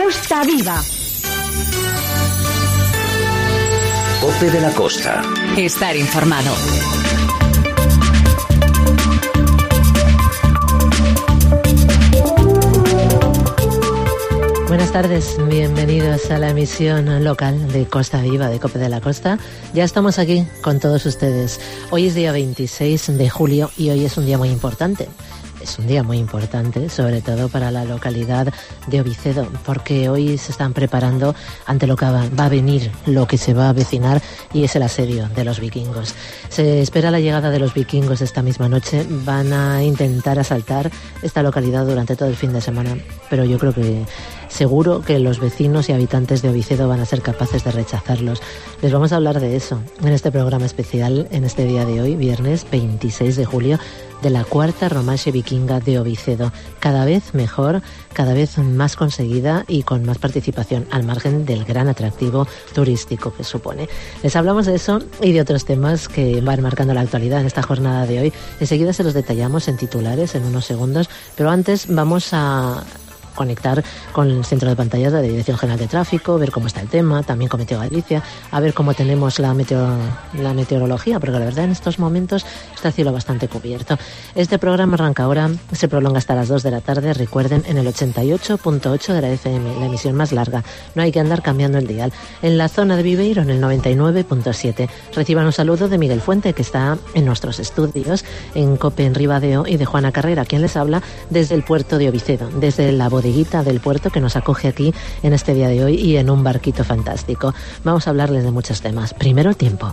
Costa Viva. COPE de la Costa. Estar informado. Buenas tardes, bienvenidos a la emisión local de Costa Viva, de COPE de la Costa. Ya estamos aquí con todos ustedes. Hoy es día 26 de julio y hoy es un día muy importante. Es un día muy importante, sobre todo para la localidad de Ovicedo, porque hoy se están preparando ante lo que va a venir, lo que se va a avecinar, y es el asedio de los vikingos. Se espera la llegada de los vikingos esta misma noche. Van a intentar asaltar esta localidad durante todo el fin de semana, pero yo creo que seguro que los vecinos y habitantes de Ovicedo van a ser capaces de rechazarlos. Les vamos a hablar de eso en este programa especial, en este día de hoy, viernes 26 de julio, de la cuarta Romache Vikinga de Ovicedo. Cada vez mejor, cada vez más conseguida y con más participación, al margen del gran atractivo turístico que supone. Les hablamos de eso y de otros temas que van marcando la actualidad en esta jornada de hoy. Enseguida se los detallamos en titulares en unos segundos, pero antes vamos a conectar con el centro de pantallas de la Dirección General de Tráfico, ver cómo está el tema, también con Meteo Galicia, a ver cómo tenemos la meteorología, porque la verdad en estos momentos está el cielo bastante cubierto. Este programa arranca ahora, se prolonga hasta las 2 de la tarde, recuerden, en el 88.8 de la FM, la emisión más larga, no hay que andar cambiando el dial. En la zona de Viveiro, en el 99.7. Reciban un saludo de Miguel Fuente, que está en nuestros estudios, en COPE en Ribadeo, y de Juana Carrera, quien les habla desde el puerto de Ovicedo, desde la bodeguita del puerto que nos acoge aquí en este día de hoy y en un barquito fantástico. Vamos a hablarles de muchos temas. Primero, el tiempo.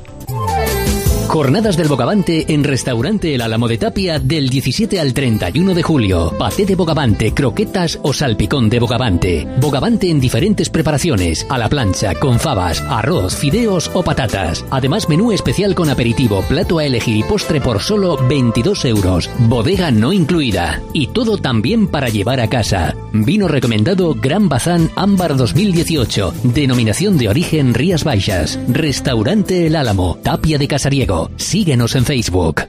Jornadas del Bogavante en Restaurante El Álamo de Tapia del 17 al 31 de julio. Paté de bogavante, croquetas o salpicón de bogavante. Bogavante en diferentes preparaciones, a la plancha, con fabas, arroz, fideos o patatas. Además, menú especial con aperitivo, plato a elegir y postre por solo 22 euros. Bodega no incluida. Y todo también para llevar a casa. Vino recomendado Gran Bazán Ámbar 2018. Denominación de origen Rías Baixas. Restaurante El Álamo, Tapia de Casariego. Síguenos en Facebook.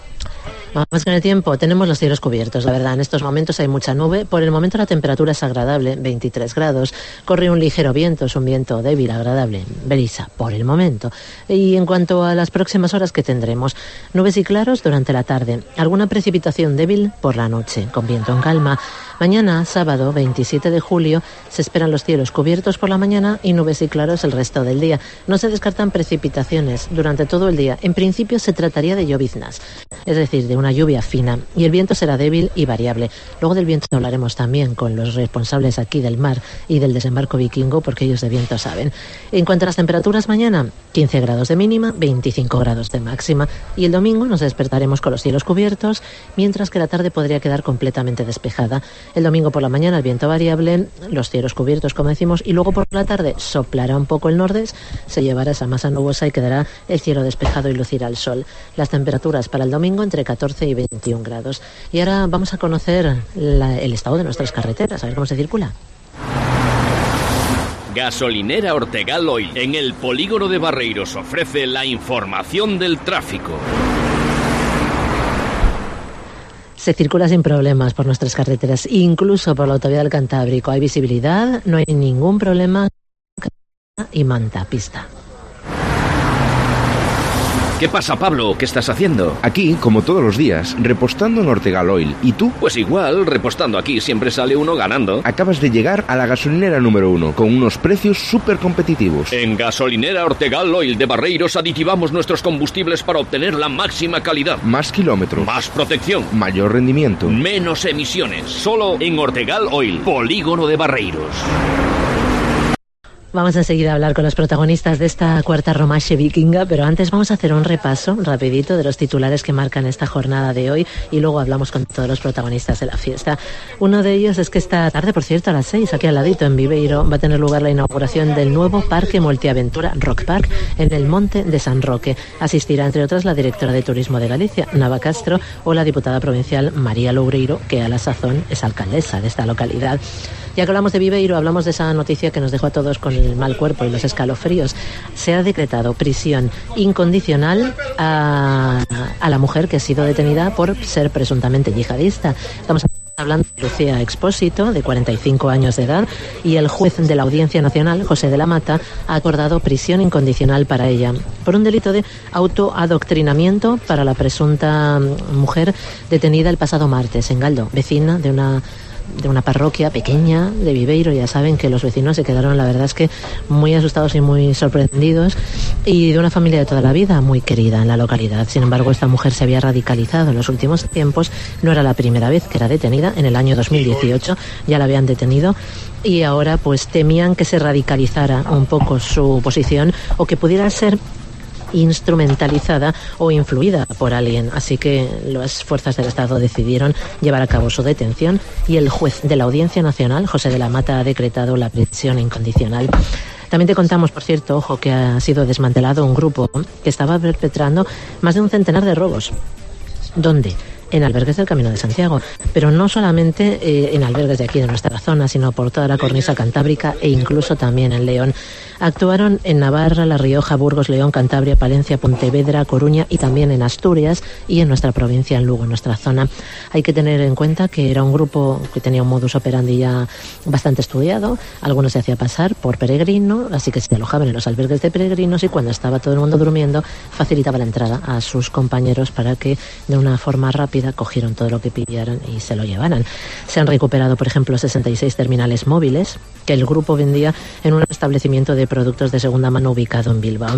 Vamos con el tiempo. Tenemos los cielos cubiertos, la verdad. En estos momentos hay mucha nube. Por el momento la temperatura es agradable, 23 grados. Corre un ligero viento, es un viento débil, agradable, brisa, por el momento. Y en cuanto a las próximas horas que tendremos, nubes y claros durante la tarde. Alguna precipitación débil por la noche, con viento en calma. Mañana, sábado 27 de julio, se esperan los cielos cubiertos por la mañana y nubes y claros el resto del día. No se descartan precipitaciones durante todo el día. En principio se trataría de lloviznas, es decir, de una lluvia fina, y el viento será débil y variable. Luego del viento hablaremos también con los responsables aquí del mar y del desembarco vikingo, porque ellos de viento saben. En cuanto a las temperaturas, mañana 15 grados de mínima, 25 grados de máxima, y el domingo nos despertaremos con los cielos cubiertos, mientras que la tarde podría quedar completamente despejada. El domingo por la mañana el viento variable, los cielos cubiertos como decimos, y luego por la tarde soplará un poco el nordés, se llevará esa masa nubosa y quedará el cielo despejado y lucirá el sol. Las temperaturas para el domingo entre 14 y 21 grados. Y ahora vamos a conocer el estado de nuestras carreteras, a ver cómo se circula. Gasolinera Ortegal Oil en el polígono de Barreiros ofrece la información del tráfico. Se circula sin problemas por nuestras carreteras, incluso por la autovía del Cantábrico. Hay visibilidad, no hay ningún problema y manta pista. ¿Qué pasa, Pablo? ¿Qué estás haciendo? Aquí, como todos los días, repostando en Ortegal Oil. ¿Y tú? Pues igual, repostando aquí siempre sale uno ganando. Acabas de llegar a la gasolinera número 1, con unos precios súper competitivos. En Gasolinera Ortegal Oil de Barreiros aditivamos nuestros combustibles para obtener la máxima calidad. Más kilómetros. Más protección. Mayor rendimiento. Menos emisiones. Solo en Ortegal Oil, polígono de Barreiros. Vamos enseguida a hablar con los protagonistas de esta cuarta Romache Vikinga, pero antes vamos a hacer un repaso rapidito de los titulares que marcan esta jornada de hoy y luego hablamos con todos los protagonistas de la fiesta. Uno de ellos es que esta tarde, por cierto, a las 6, aquí al ladito en Viveiro, va a tener lugar la inauguración del nuevo Parque Multiaventura Rock Park en el Monte de San Roque. Asistirá, entre otras, la directora de Turismo de Galicia, Nava Castro, o la diputada provincial María Loureiro, que a la sazón es alcaldesa de esta localidad. Ya que hablamos de Viveiro, hablamos de esa noticia que nos dejó a todos con el mal cuerpo y los escalofríos. Se ha decretado prisión incondicional a la mujer que ha sido detenida por ser presuntamente yihadista. Estamos hablando de Lucía Expósito, de 45 años de edad, y el juez de la Audiencia Nacional, José de la Mata, ha acordado prisión incondicional para ella por un delito de autoadoctrinamiento para la presunta mujer detenida el pasado martes en Galdo, vecina de una parroquia pequeña de Viveiro. Ya saben que los vecinos se quedaron, la verdad es que muy asustados y muy sorprendidos, y de una familia de toda la vida muy querida en la localidad. Sin embargo, esta mujer se había radicalizado en los últimos tiempos. No era la primera vez que era detenida. En el año 2018 ya la habían detenido, y ahora pues temían que se radicalizara un poco su posición o que pudiera ser instrumentalizada o influida por alguien. Así que las fuerzas del Estado decidieron llevar a cabo su detención, y el juez de la Audiencia Nacional, José de la Mata, ha decretado la prisión incondicional. También te contamos, por cierto, ojo, que ha sido desmantelado un grupo que estaba perpetrando más de un centenar de robos. ¿Dónde? En albergues del Camino de Santiago, pero no solamente en albergues de aquí de nuestra zona, sino por toda la cornisa cantábrica e incluso también en León. Actuaron en Navarra, La Rioja, Burgos, León, Cantabria, Palencia, Pontevedra, Coruña y también en Asturias y en nuestra provincia, en Lugo, en nuestra zona. Hay que tener en cuenta que era un grupo que tenía un modus operandi ya bastante estudiado. Algunos se hacía pasar por peregrino, así que se alojaban en los albergues de peregrinos, y cuando estaba todo el mundo durmiendo facilitaba la entrada a sus compañeros para que de una forma rápida cogieron todo lo que pillaran y se lo llevaran. Se han recuperado, por ejemplo, 66 terminales móviles que el grupo vendía en un establecimiento de productos de segunda mano ubicado en Bilbao.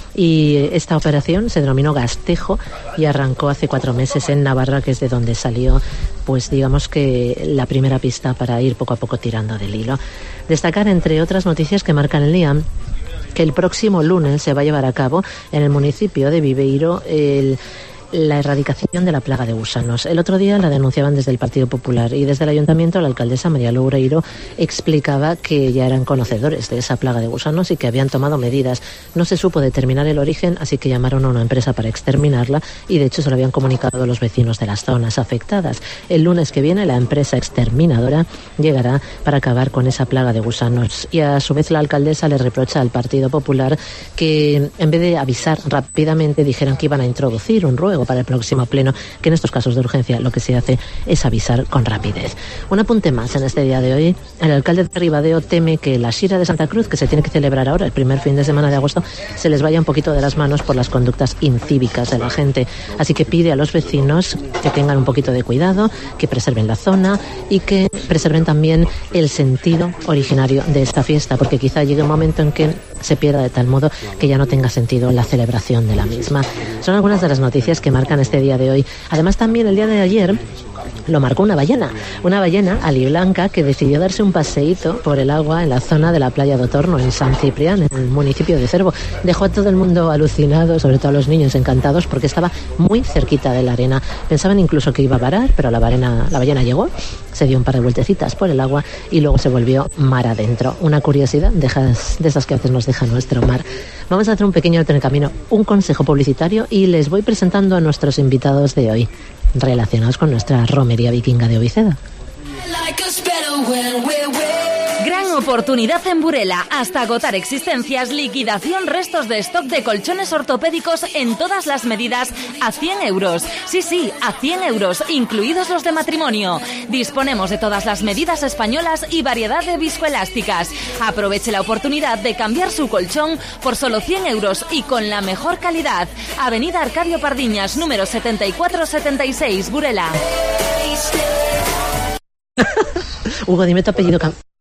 Y esta operación se denominó Gastejo y arrancó hace 4 meses en Navarra, que es de donde salió, pues digamos que la primera pista para ir poco a poco tirando del hilo. Destacar, entre otras noticias que marcan el día, que el próximo lunes se va a llevar a cabo en el municipio de Viveiro la erradicación de la plaga de gusanos. El otro día la denunciaban desde el Partido Popular, y desde el Ayuntamiento la alcaldesa María Loureiro explicaba que ya eran conocedores de esa plaga de gusanos y que habían tomado medidas. No se supo determinar el origen, así que llamaron a una empresa para exterminarla, y de hecho se lo habían comunicado a los vecinos de las zonas afectadas. El lunes que viene la empresa exterminadora llegará para acabar con esa plaga de gusanos, y a su vez la alcaldesa le reprocha al Partido Popular que en vez de avisar rápidamente dijeran que iban a introducir un ruego para el próximo pleno, que en estos casos de urgencia lo que se hace es avisar con rapidez. Un apunte más en este día de hoy. El alcalde de Ribadeo teme que la Xira de Santa Cruz, que se tiene que celebrar ahora el primer fin de semana de agosto, se les vaya un poquito de las manos por las conductas incívicas de la gente. Así que pide a los vecinos que tengan un poquito de cuidado, que preserven la zona y que preserven también el sentido originario de esta fiesta, porque quizá llegue un momento en que se pierda de tal modo que ya no tenga sentido la celebración de la misma. Son algunas de las noticias que marcan este día de hoy. Además, también el día de ayer lo marcó una ballena aliblanca, que decidió darse un paseíto por el agua en la zona de la playa de Otorno, en San Ciprián, en el municipio de Cervo. Dejó a todo el mundo alucinado, sobre todo a los niños encantados, porque estaba muy cerquita de la arena. Pensaban incluso que iba a parar, pero la ballena llegó, se dio un par de vueltecitas por el agua y luego se volvió mar adentro. Una curiosidad de esas que a veces nos deja nuestro mar. Vamos a hacer un pequeño alto en el camino, un consejo publicitario, y les voy presentando a nuestros invitados de hoy, relacionados con nuestra romería vikinga de Oviceda. Gran oportunidad en Burela. Hasta agotar existencias, liquidación restos de stock de colchones ortopédicos en todas las medidas a 100 euros. Sí, a 100 euros, incluidos los de matrimonio. Disponemos de todas las medidas españolas y variedad de viscoelásticas. Aproveche la oportunidad de cambiar su colchón por solo 100 euros y con la mejor calidad. Avenida Arcadio Pardiñas, número 7476, Burela. Hugo, dime tu apellido.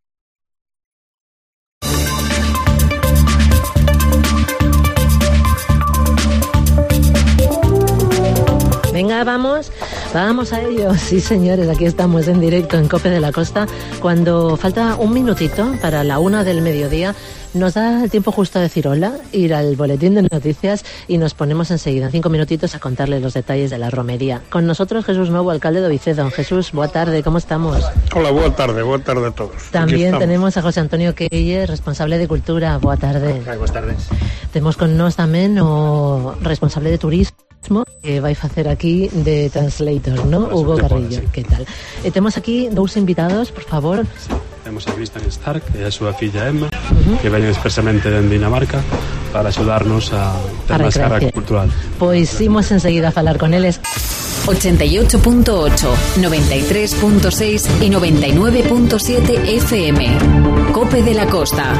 Venga, vamos a ello. Sí, señores, aquí estamos en directo en COPE de la Costa. Cuando falta un minutito para la 1 del mediodía, nos da el tiempo justo a decir hola, ir al boletín de noticias y nos ponemos enseguida, en 5 minutitos, a contarles los detalles de la romería. Con nosotros Jesús Novo, alcalde de Ovicedo. Jesús, boa tarde, ¿cómo estamos? Hola, boa tarde a todos. También tenemos a José Antonio Quelle, responsable de Cultura. Boa tarde. Boas tardes. Temos con nós tamén o responsable de turismo, que vai facer aquí de translator, ¿no? Hugo Carrillo, sí. Que tal? Temos aquí dous invitados, por favor. Temos a Kristen Stark e a súa filla Emma, que veñen expresamente de Dinamarca para axudarnos a ter máis carga cultural. Pois imos enseguida a falar con eles. 88.8, 93.6 y 99.7 FM. Cope de la Costa.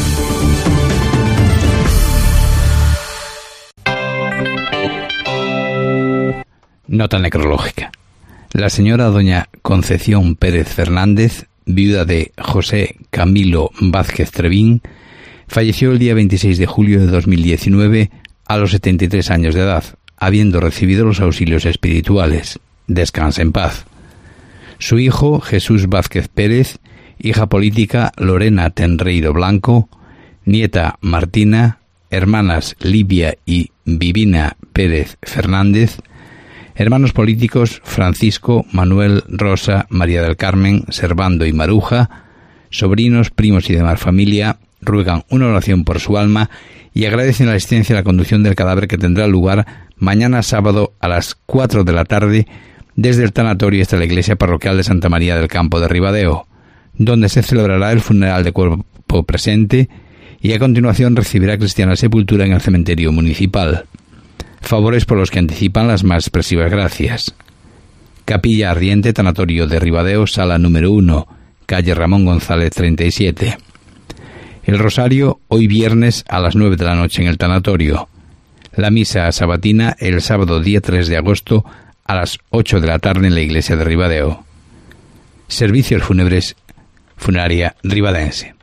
Nota necrológica. La señora doña Concepción Pérez Fernández, viuda de José Camilo Vázquez Trevín, falleció el día 26 de julio de 2019 a los 73 años de edad, habiendo recibido los auxilios espirituales. Descanse en paz. Su hijo, Jesús Vázquez Pérez, hija política Lorena Tenreiro Blanco, nieta Martina, hermanas Livia y Vivina Pérez Fernández, hermanos políticos Francisco, Manuel, Rosa, María del Carmen, Servando y Maruja, sobrinos, primos y demás familia, ruegan una oración por su alma y agradecen la asistencia a la conducción del cadáver que tendrá lugar mañana sábado a las 4 de la tarde desde el tanatorio hasta la iglesia parroquial de Santa María del Campo de Ribadeo, donde se celebrará el funeral de cuerpo presente y a continuación recibirá cristiana sepultura en el cementerio municipal. Favores por los que anticipan las más expresivas gracias. Capilla Ardiente, Tanatorio de Ribadeo, sala número 1, calle Ramón González 37. El rosario hoy viernes a las 9 de la noche en el tanatorio. La misa sabatina el sábado día 3 de agosto a las 8 de la tarde en la iglesia de Ribadeo. Servicios fúnebres, funeraria ribadense.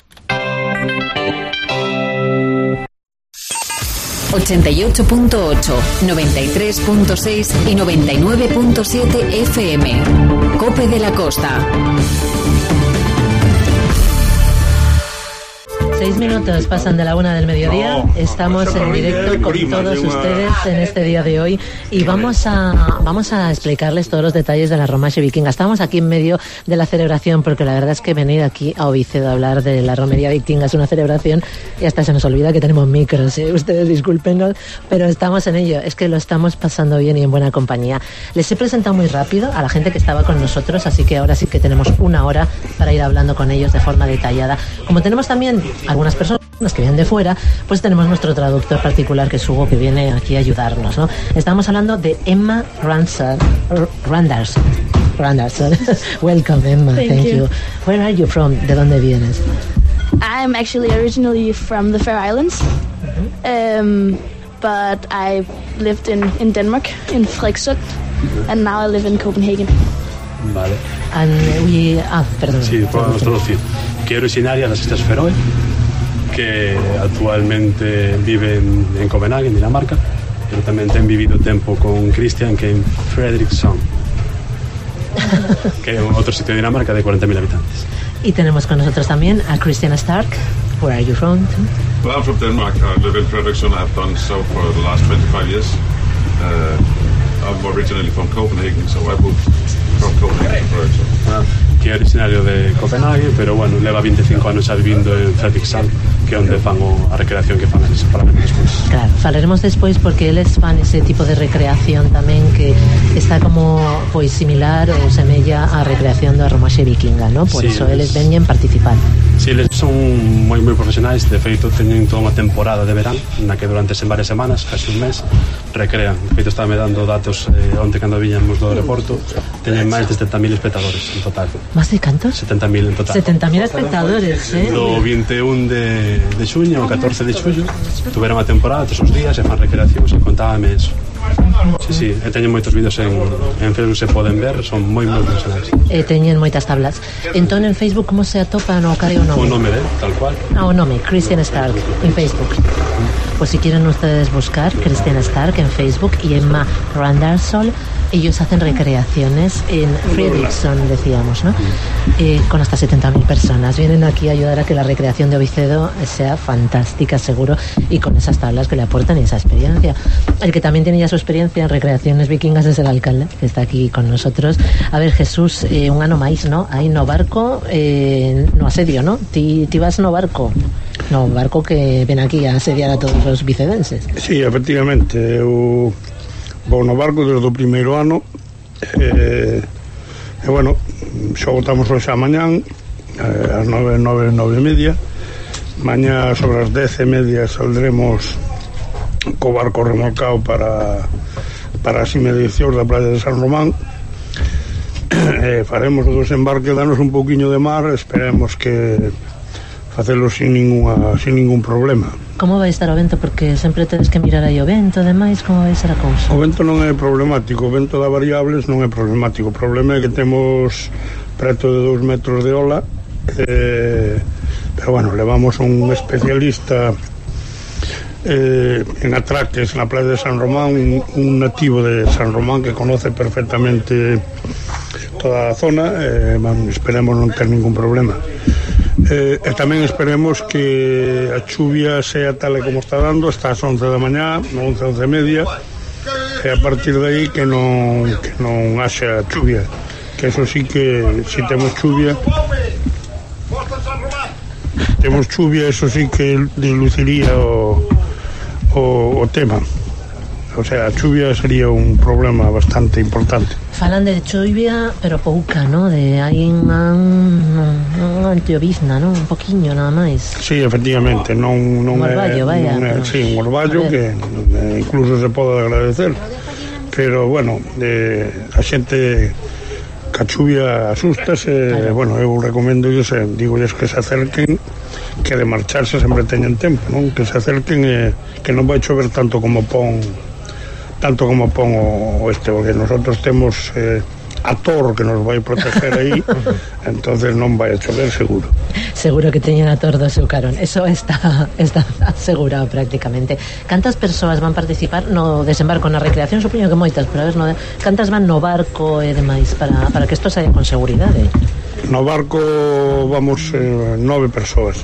88.8, 93.6 y 99.7 FM. Cope de la Costa. 6 minutos pasan de la 1 del mediodía. Estamos en directo con todos ustedes en este día de hoy y vamos a explicarles todos los detalles de la romache vikinga. Estamos aquí en medio de la celebración porque la verdad es que venir aquí a Ovicedo a hablar de la romería vikinga es una celebración y hasta se nos olvida que tenemos micros, ¿eh? Ustedes discúlpenos, pero estamos en ello. Es que lo estamos pasando bien y en buena compañía. Les he presentado muy rápido a la gente que estaba con nosotros, así que ahora sí que tenemos una hora para ir hablando con ellos de forma detallada. Como tenemos también algunas personas que vienen de fuera, pues tenemos nuestro traductor particular, que es Hugo, que viene aquí a ayudarnos, ¿no? Estamos hablando de Emma Randarson. Welcome, Emma. Thank you. Where are you from? ¿De dónde vienes? I'm actually originally from the Faroe Islands, but I lived in Denmark, in Frederikssund, and now I live in Copenhagen. Vale. Perdón. Sí, podemos traducir. Que originaria de las Islas Feroe, que actualmente vive en Copenhague, en Dinamarca, pero también han vivido tiempo con Christian, que en Fredriksson, que es otro sitio de Dinamarca de 40.000 habitantes. Y tenemos con nosotros también a Christian Stark. Where are you from? Well, I'm from Denmark. I live in Fredriksson. I have done so for the last 25 years. I'm originally from Copenhagen, so I moved from Copenhagen to Fredriksson. Que é originario de Copenhague, pero bueno, leva 25 anos xa vivindo en Fredriksson, que é onde fan a recreación que fan eles para menos despois. Claro, falaremos despois porque eles fan ese tipo de recreación tamén que está como pois similar ou semella a recreación da romaxe vikinga, ¿no? Por sí, iso eles veñen participar. Sí, eles son moi profesionais, de feito teñen toda unha temporada de verán, na que durante varias semanas, casi un mes, recrean. De feito estaba me dando datos onte cando viñamos do aeroporto, teñen máis de 70.000 espectadores en total. ¿Más de cantos? 70.000 en total. 70.000 espectadores, ¿eh? Do 21 de xuño ao 14 de xullo tuveron a temporada todos os días e fan recreacións e contábame eso. Sí, teñen moitos vídeos en Facebook, se poden ver, son moi profesionais. Teñen moitas tablas. Entón en Facebook como se atopan o cal é o nome? O nome de, tal cual. O nome, Christian Stark, en Facebook. Pues si quieren ustedes buscar Christian Stark en Facebook y Emma Randarson, ellos hacen recreaciones en Fredriksson, decíamos, ¿no? Con hasta 70.000 personas. Vienen aquí a ayudar a que la recreación de Ovicedo sea fantástica, seguro, y con esas tablas que le aportan y esa experiencia. El que también tiene ya su experiencia en recreaciones vikingas es el alcalde, que está aquí con nosotros. A ver, Jesús, un ano máis, ¿no? Hai no barco, no asedio, ¿no? Ti vas no barco. No, barco que ven aquí a asediar a todos os vicedenses. Sí, efectivamente, eu vou no barco desde o primeiro ano e bueno, xa botamos hoxe a mañán ás 9:30. Mañá sobre as 10:30 saldremos co barco remolcado para para as inmediacións da playa de San Román. Faremos o desembarque, danos un pouquiño de mar, esperemos que facelo sin ningún problema. Como vai estar o vento? Porque sempre tedes que mirar aí o vento, demais, como vai ser a cousa? O vento non é problemático, o vento da variables non é problemático. O problema é que temos preto de 2 metros de ola, pero bueno, levamos un especialista en atraques na playa de San Román, un nativo de San Román que conoce perfectamente toda a zona, esperemos non ter ningún problema. E tamén esperemos que a chuvia sea tal e como está dando hasta as 11 da mañá, 11 e media, e a partir de aí que non haxa chuvia, que eso sí que si temos chuvia, eso sí que diluciría o tema. O sea, a chuvia sería un problema bastante importante. Falan de chuvia, pero pouca, ¿no? De hai unha antiovizna, ¿no? Un poquinho nada máis. Sí, efectivamente, non orballo, vaya. Sí, un orballo que incluso se pode agradecer. Pero, bueno, a xente ca chuvia asústase, claro. Bueno, eu recomendo digolles que se acerquen, que de marcharse sempre teñen tempo, non? Que se acerquen que non vai chover tanto como pon o este, porque nosotros temos a Tor que nos vai proteger aí, entonces non vai a chover seguro. Seguro que teñen a Tor do seu carón, eso está asegurado prácticamente. Cantas persoas van participar no desembarco, na recreación? Supoño que moitas, pero a ver, cantas van no barco e demais para que isto saia con seguridade? No barco vamos 9 persoas,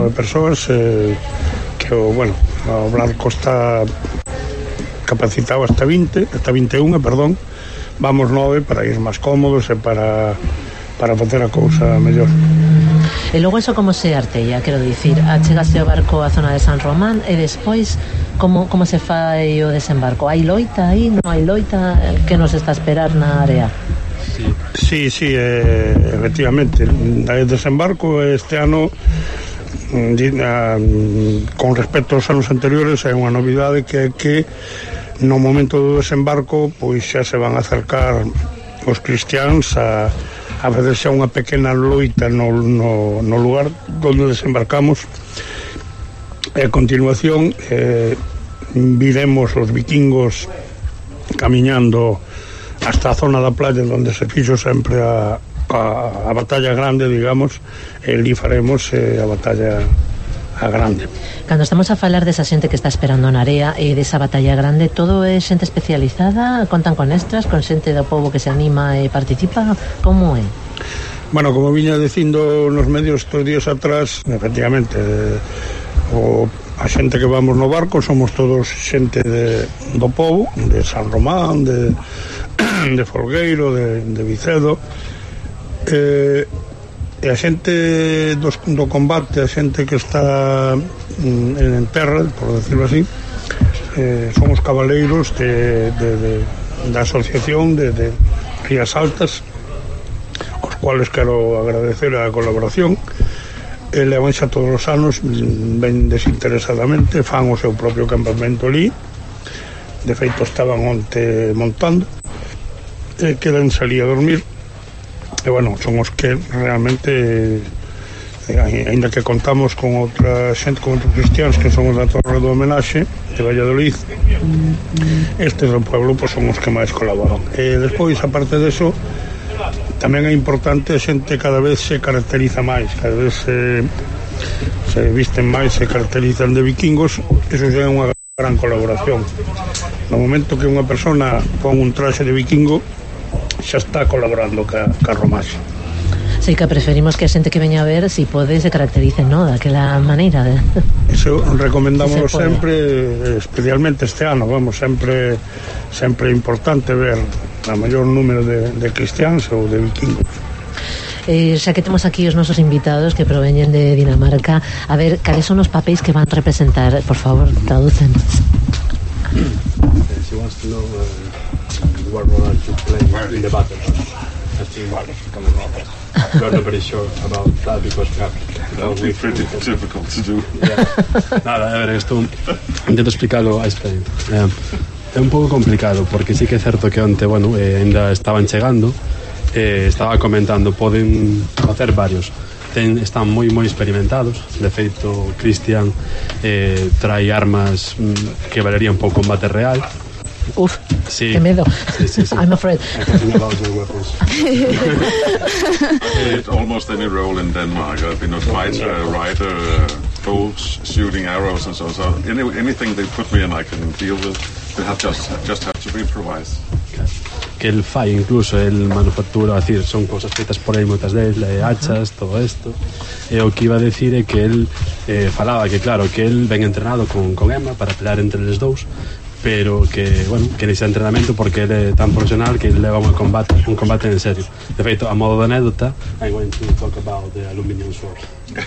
que bueno, o barco está capacitado hasta 21, perdón. Vamos 9 para ir máis cómodos e para facer a cousa mellor. E logo eso como se artella, quero dicir, achegaste o barco á zona de San Román e despois como se fai o desembarco? Hai loita aí, non hai loita? Que nos está a esperar na área? Sí, efectivamente. O desembarco este ano, con respecto aos anos anteriores, é unha novidade que é que no momento do desembarco pois xa se van a acercar os cristiáns a fazer xa unha pequena loita no lugar onde desembarcamos, e a continuación viremos os vikingos camiñando hasta a zona da playa onde se fixo sempre a batalla grande, digamos, e ali faremos a batalla grande. Cando estamos a falar desa xente que está esperando na área e desa batalla grande, todo é xente especializada? Contan con extras, con xente do pobo que se anima e participa? Como é? Bueno, como viña dicindo nos medios estos días atrás, efectivamente, a xente que vamos no barco somos todos xente do pobo, de San Román, de Folgueiro, de Vicedo, e a xente do combate, a xente que está en terra, por decirlo así, son os cabaleiros da asociación de Rías Altas, aos cuales quero agradecer a colaboración. Levan xa todos os anos, ben desinteresadamente, fan o seu propio campamento ali. De feito estaban onte montando, quedan salí a dormir. E bueno, son os que realmente, ainda que contamos con outra xente, con outros cristianos que son os da Torre do Homenaxe de Valladolid, estes do pueblo pois son os que máis colaboran. E despois, aparte deso, tamén é importante, a xente cada vez se caracteriza máis, cada vez se visten máis, se caracterizan de vikingos. Eso xa é unha gran colaboración. No momento que unha persona pon un traxe de vikingo, xa está colaborando ca romaxe. Sí, que preferimos que a xente que veña a ver, si pode, se caracterice, ¿no?, daquela maneira de... Eso recomendamos sempre, especialmente este ano, vamos, sempre importante ver a maior número de cristiáns ou de vikingos. Xa que temos aquí os nosos invitados que proveñen de Dinamarca, a ver, cales son os papéis que van representar? Por favor, tradúcenos. She wants to know what role you play in the battle. We're not very sure about that because that would be pretty difficult to do. Nada, a ver, esto intento explicarlo. I explain. É un pouco complicado, porque sí que é certo que onte, bueno, ainda estaban chegando, estaba comentando, poden facer varios. Están moi experimentados. De feito, Cristian trae armas que valerían para o combate real. Uf, sí. Qué miedo. Sí. I'm afraid. Almost any role in Denmark. I've been a fighter, a rider, shooting arrows and so. Anything they put me in, I can deal with. They just have to be improvised. Que el fai, incluso el manufactura, a decir, son cosas feitas por aí moitas deles, hachas, todo isto. E o que iba a decir é que el falaba que, claro, que el ven entrenado con Emma para pelear entre eles dous, pero que, bueno, que nese entrenamento, porque ele é tan profesional que ele leva un combate en serio. De feito, a modo de anécdota, I'm going to talk about the aluminium sword.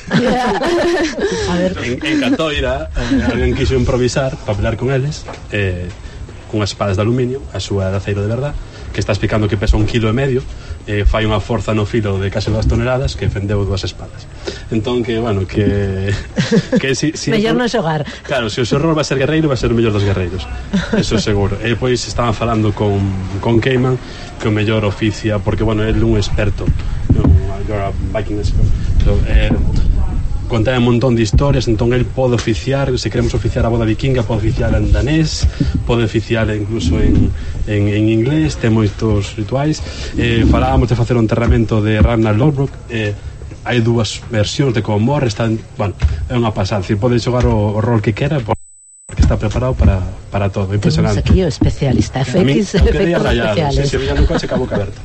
En Catoira, alguén quiso improvisar para pelear con eles, unhas espadas de aluminio, a súa de aceiro de verdad, que está explicando que pesa 1,5 kg, fai unha forza no filo de case 2 toneladas que fendeu 2 espadas. Entón, que, bueno, que si mellor non xogar. Claro, se o seu rol va a ser guerreiro, va a ser o mellor dos guerreiros. Eso seguro. E pois estaban falando con Cayman que o mellor oficia, porque, bueno, ele é un experto, you're a Viking expert, so, conta un montón de historias, entón el pode oficiar, se queremos oficiar a boda vikinga, pode oficiar en danés, pode oficiar incluso en inglés, ten moitos rituais. Falábamos de facer un enterramento de Ragnar Lothbrok, hai dúas versións de como morre, bueno, é unha pasada, pode xogar o rol que quera, porque está preparado para todo, impresionante. Tenemos aquí o especialista, efectos especiales. Se veía no coche ca boca aberta.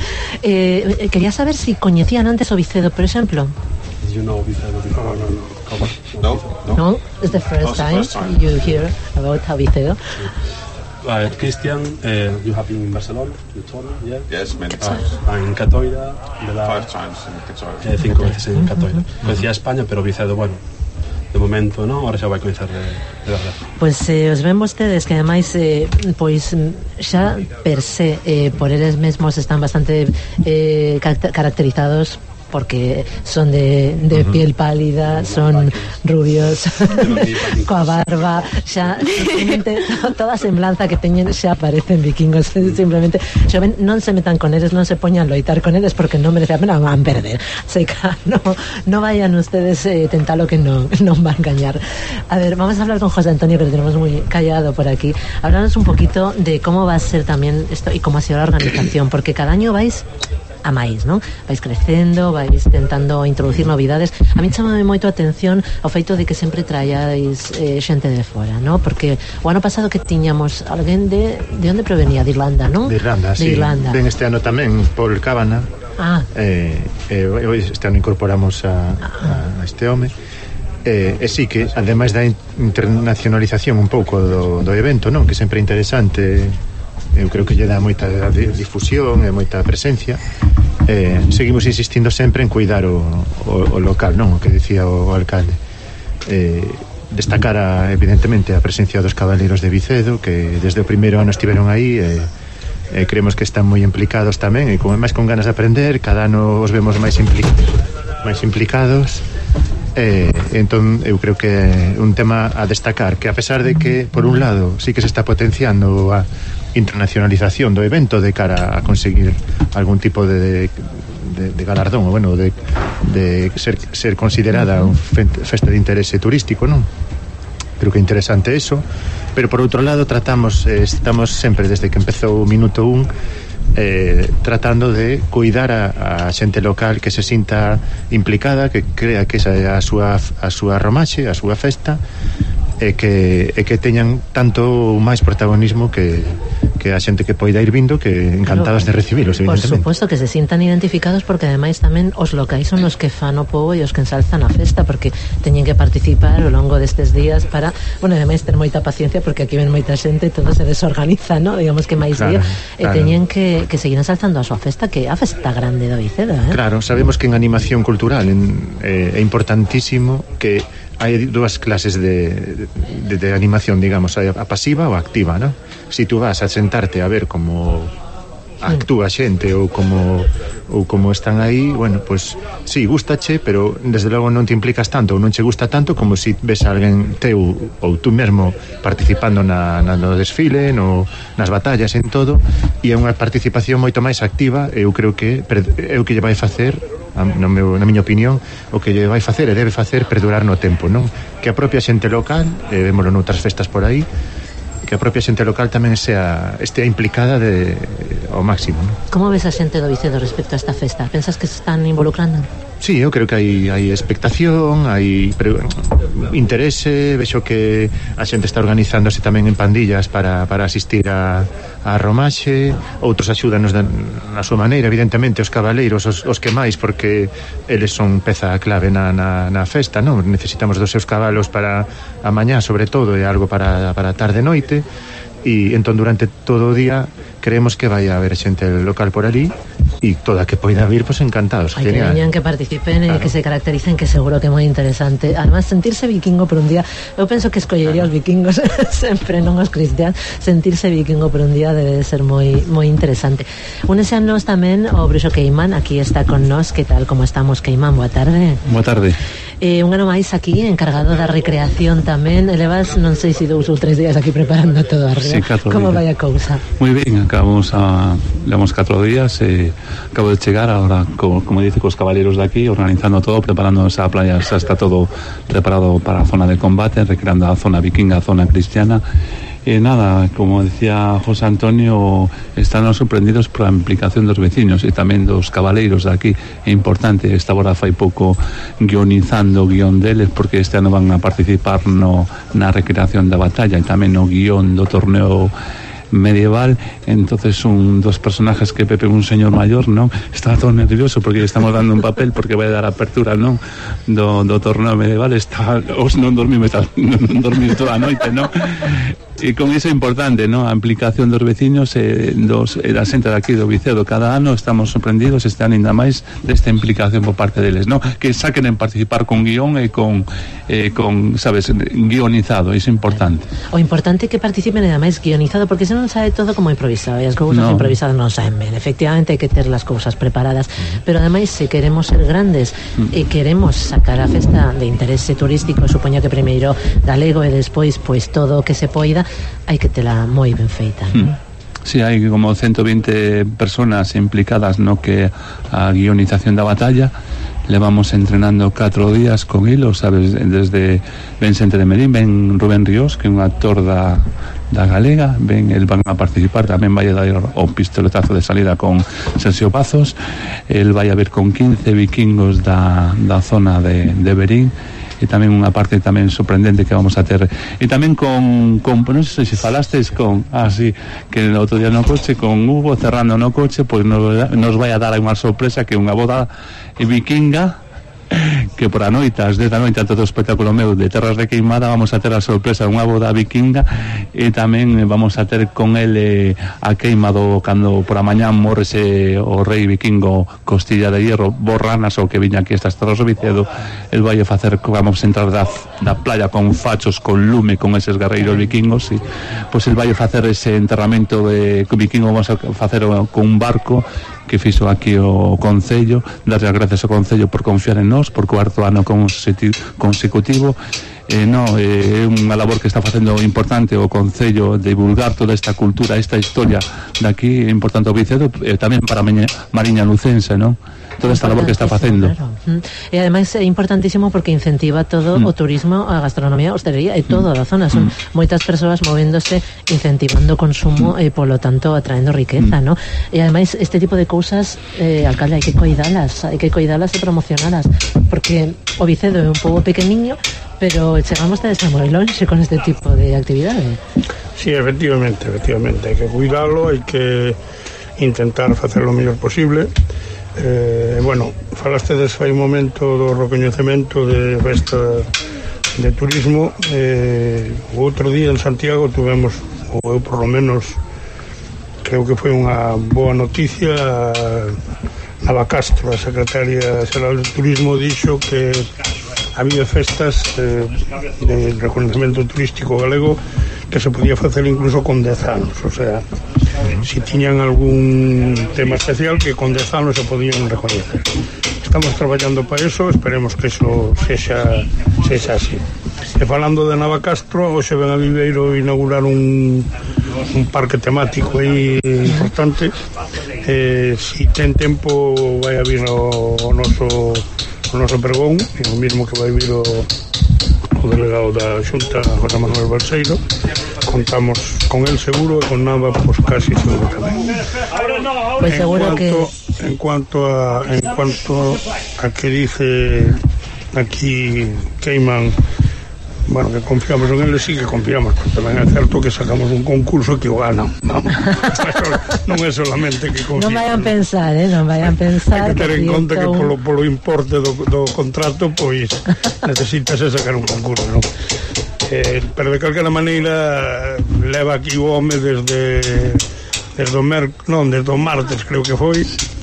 Quería saber si coñecían antes o Vicedo, por exemplo. You know Vicedo before? No. It's the first time you hear about Vicedo. Christian, you have been in Barcelona, you told me, yeah? Yes, many times. En Catoira, 5 times in Catoira. 5 veces en Catoira. Conocía España, pero Vicedo, bueno, de momento non, ahora xa vai coñecer de verdad. Pois os ven vostedes que ademais pois xa per se por eles mesmos están bastante caracterizados porque son de piel pálida, son rubios, coa barba, xa toda a semblanza que teñen xa parecen vikingos, simplemente xa ven, non se metan con eles, non se poñan loitar con eles porque non merece a pena, van perder, seca, no vayan ustedes tentalo que non van a engañar. A ver, vamos a hablar con José Antonio, que lo tenemos muy callado por aquí. Háblanos un poquito de cómo va a ser tamén isto e cómo ha sido la organización, porque cada año vais a máis, non? Vais crecendo, vais tentando introducir novidades. A mí chamame moito a atención o feito de que sempre traíais xente de fora, non? Porque o ano pasado que tiñamos alguén de onde provenía? De Irlanda, non? De Irlanda, sí. Ben este ano tamén Paul Cavanagh. Este ano incorporamos a este home. E sí que, ademais da internacionalización un pouco do evento, non? Que sempre é interesante, eu creo que lle dá moita difusión e moita presencia. Seguimos insistindo sempre en cuidar o local, non? O que dicía o alcalde. Destacar evidentemente a presencia dos cabaleiros de Vicedo, que desde o primeiro ano estiveron aí, creemos que están moi implicados tamén, e máis con ganas de aprender, cada ano os vemos máis implicados. Entón eu creo que é un tema a destacar, que a pesar de que por un lado sí que se está potenciando a internacionalización do evento de cara a conseguir algún tipo de galardón, o bueno, de ser considerada un festa de interese turístico, non? Creo que é interesante eso, pero por outro lado estamos sempre desde que empezou o minuto 1 tratando de cuidar a xente local, que se sinta implicada, que crea que esa é a súa romaxe, a súa festa, e que teñan tanto máis protagonismo que a xente que poida ir vindo, que encantadas de recibilos, evidentemente. Por suposto, que se sintan identificados, porque ademais tamén os locais son os que fan o pobo e os que ensalzan a festa, porque teñen que participar ao longo destes días para, bueno, ademais ter moita paciencia, porque aquí ven moita xente e todo se desorganiza, ¿no? Digamos que máis día, e teñen que seguir ensalzando a súa festa, que é a festa grande da Vicedo, Claro, sabemos que en animación cultural é importantísimo que hai dúas clases de animación, digamos, a pasiva ou a activa, ¿no? Si tú vas a sentarte a ver como actúa xente ou como ou como están aí, bueno, pues sí, gustache, pero desde logo non te implicas tanto ou non che gusta tanto como si ves a alguén teu ou tú mesmo participando no desfile, nas batallas, en todo, e é unha participación moito máis activa. Eu creo que é o que lle vai facer, na miña opinión, o que lle vai facer e debe facer perdurar no tempo, non? Que a propia xente local, vémoslo noutras festas por aí, que a propia xente local tamén estea implicada ao máximo, non? Como ves a xente do Vicedo respecto a esta festa? Pensas que se están involucrando? Sí, eu creo que hai expectación, hai interese. Vexo que a xente está organizándose tamén en pandillas para asistir a romaxe. Outros axúdanos na súa maneira, evidentemente os cabaleiros, os que máis, porque eles son peza clave na festa, non? Necesitamos dos seus cabalos para a mañá, sobre todo, e algo para tarde e noite. E entón durante todo o día creemos que vai a haber xente local por ali, e toda que poida vir, pues encantados. Hai que veñan, que participen, claro, e que se caractericen, que seguro que é moi interesante. Además, sentirse vikingo por un día, eu penso que escollería os vikingos sempre, non os cristianos. Sentirse vikingo por un día debe ser moi interesante. Únese a nós tamén o Bruxo Queimán, aquí está con nós. Que tal, como estamos, Queimán? Boa tarde. Boa tarde. Un ano máis aquí, encargado da recreación tamén. Elevas, non sei se 2 ou 3 días aquí preparando todo arriba. Sí, como vai a cousa? Moi ben, levamos 4 días, acabo de chegar ahora, como dice, cos caballeros de aquí, organizando todo, preparando esa playa. Xa está todo preparado para a zona de combate, recreando a zona vikinga, a zona cristiana. Nada, como decía José Antonio, están sorprendidos por a implicación dos vecinos e tamén dos cabaleiros de aquí. É importante, esta hora fai pouco guionizando o guión deles, porque este ano van a participar na recreación da batalla e tamén no guión do torneo medieval. Entonces son dos personajes que Pepe, un señor mayor, non? Estaba todo nervioso porque estamos dando un papel porque vai dar apertura, non? Do torneo medieval. Non dormir toda a noite, non? E con iso é importante, non? A implicación dos vecinos e da xente daqui do Vicedo. Cada ano estamos sorprendidos, este ano ainda máis, desta implicación por parte deles, non? Que xa queren participar con guión e con sabes, guionizado. Iso é importante. O importante é que participen e ademais guionizado, porque senón sae todo como improvisado, e as cousas improvisadas non saen ben. Efectivamente hai que ter as cousas preparadas, pero ademais se queremos ser grandes e queremos sacar a festa de interese turístico, supoño que primeiro galego e despois pois todo o que se poida, hai que tela moi ben feita, non? Sí, hai como 120 personas implicadas no que a guionización da batalla. Levamos entrenando 4 días con hilos, sabes, desde ben xente de Merín, ben Rubén Ríos, que é un actor da galega, el van a participar, tamén vai a dar o pistoletazo de salida con Sergio Pazos. El vai a ver con 15 vikingos da zona de Berín, e tamén unha parte tamén sorprendente que vamos a ter, e tamén con non sei se falastes con que o outro día no coche con Hugo cerrando no coche, pois nos vai a dar unha sorpresa, que é unha boda vikinga, que por a noite, ás 10 da noite, todo o espectáculo meu de Terras de Queimada, vamos a ter a sorpresa de unha boda vikinga, e tamén vamos a ter con ele a queimado cando por a mañá morrese o rei vikingo Costilla de Hierro, Borranas, o que viña aquí estas Terras do Vicedo. El vai a facer, vamos a entrar da playa con fachos, con lume, con eses guerreiros vikingos, e pois el vai a facer ese enterramento de vikingo. Vamos a facer con un barco que fixo aquí o Concello, darlle as gracias ao Concello por confiar en nós, por 4º ano consecutivo. É unha labor que está facendo importante o Concello, de divulgar toda esta cultura, esta historia daqui, importante o Vicedo, tamén para a Mariña Lucense, non? Toda esta labor que está facendo. Claro. E ademais é importantísimo porque incentiva todo o turismo, a gastronomía, a hostelería e toda a zona. Son moitas persoas movéndose, incentivando o consumo e polo tanto atraendo riqueza, ¿no? E ademais este tipo de cousas, alcalde, hai que coidalas e promocionalas, porque o Vicedo é un pouco pequeniño, pero chegamos a estar moi longe con este tipo de actividade. Sí, efectivamente, hai que cuidalo, hai que intentar facerlo o mellor posible. Bueno, falastedes fai un momento do recoñecemento de festa de turismo. O outro día en Santiago tuvemos, ou eu por lo menos creo que foi unha boa noticia, Nava Castro, a secretaria xeral de Turismo, dixo que había festas de reconocemento turístico galego que se podía facer incluso con 10 anos, o sea, si tiñan algún tema especial que con 10 anos se podían recoñecer. Estamos traballando para eso, esperemos que eso sexa así. E falando de Navacastro, hoxe ven a Viveiro inaugurar un parque temático aí importante. Si ten tempo vai a vir o noso pregón, o mismo que vai vir o delegado da Xunta, José Manuel Balseiro. Contamos con él seguro e con Nava pues casi seguro tamén. Pues seguro en cuanto a que dice aquí Keyman, bueno, que confiamos en él, sí que confiamos, pero tamén é certo que sacamos un concurso que o ganan, vamos. Non é solamente que confiamos. Non vayan pensar, non vayan pensar. Hai que ter en conta que polo importe do contrato, pois necesitas sacar un concurso, non? Pero de calquera maneira leva aquí o home desde o martes, creo que foi.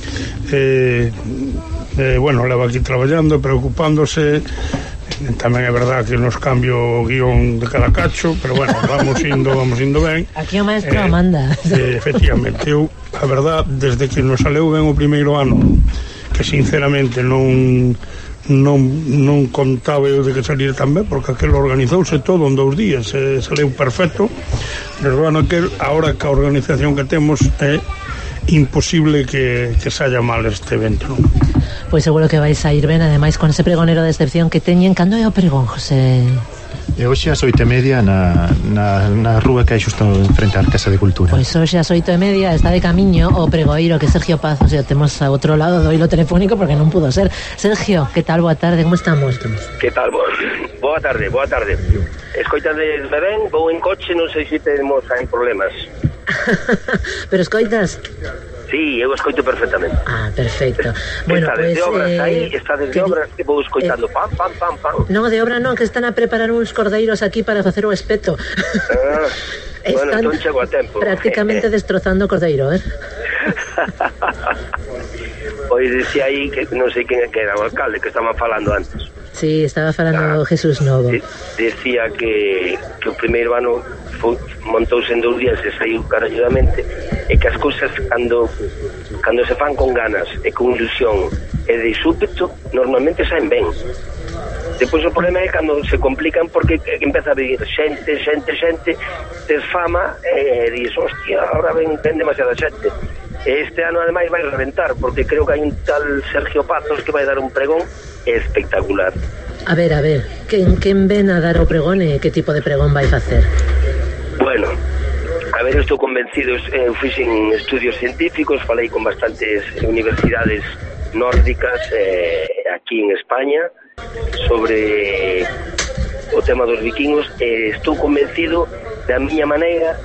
Bueno, leva aquí traballando, preocupándose. Tamén é verdad que nos cambio o guión de cada cacho, pero bueno, vamos indo ben. Aquí o maestro manda. Efectivamente, eu, a verdad, desde que nos saleu ben o primeiro ano, que sinceramente non contaba eu de que salir tan ben, porque aquel organizouse todo en 2 días, saleu perfecto. Pero bueno, ahora que a organización que temos é imposible que saia mal este evento, non? Pois seguro que vais a ir ben, ademais con ese pregonero de excepción que teñen. Cando é o pregón, José? E hoxe ás 8:30 na rúa que hai xusto frente á Casa de Cultura. Pois hoxe ás 8:30 está de camiño o pregoeiro, que Sergio Paz, o sea, temos a outro lado do hilo telefónico porque non pudo ser. Sergio, que tal? Boa tarde, como estamos? Que tal? Boa tarde. Escoitades ben, vou en coche, non sei se temos aí problemas. Pero escoitas? Sí, eu escoito perfectamente. Ah, perfecto. Bueno, está desde obras aí, está desde obras que vou escoitando pam. No, de obra non, que están a preparar uns cordeiros aquí para facer o espeto. Bueno, entón chego a tempo. Prácticamente destrozando o cordeiro, Pois decía aí que non sei quen era o alcalde que estaban falando antes. Sí, estaba falando Jesús Novo. Decía que o primeiro ano montouse en 2 días e saiu caralludamente, e que as cousas cando se fan con ganas e con ilusión e de súpeto normalmente saen ben. Depois o problema é cando se complican, porque empeza a vir xente, tes fama e dis, hostia, ahora ven demasiada xente. E este ano ademais vai reventar, porque creo que hai un tal Sergio Pazos que vai dar un pregón espectacular. A ver, quen ven a dar o pregón e que tipo de pregón vai facer? Bueno, a ver, estou convencido, fixen estudios científicos, falei con bastantes universidades nórdicas aquí en España sobre o tema dos vikingos, e estou convencido da miña maneira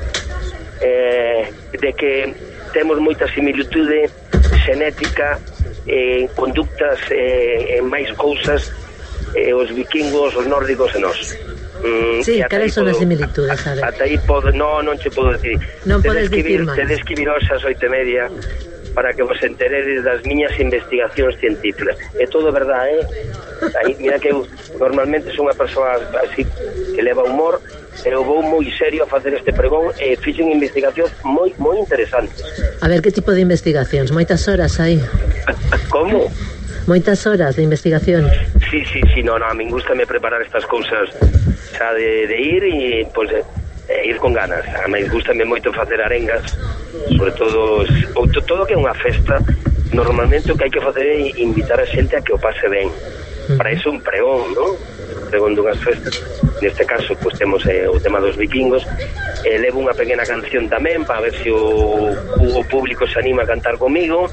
de que temos moita similitude xenética, conductas e máis cousas, os vikingos, os nórdicos e nós. Sí, cales son as similitudes, a ver? Ata aí non che podo decir. Non podes dicir máis. Tedes que vir hoxe ás 8:30 para que vos enteredes das miñas investigacións científicas. É todo verdade, Aí, mira que eu normalmente son unha persoa así que leva humor, e eu vou moi serio a facer este pregón e fixen investigacións moi interesantes. A ver, que tipo de investigacións? Moitas horas aí? Como? Moitas horas de investigación? Sí, no, a min gustame preparar estas cousas xa de ir e, pues, ir con ganas. A mí gustame moito facer arengas, sobre todo que é unha festa. Normalmente o que hai que facer é invitar a xente a que o pase ben. Para iso un pregón, non? Pregón dunhas festas. Neste caso, pois temos o tema dos vikingos. Levo unha pequena canción tamén para ver se o público se anima a cantar comigo.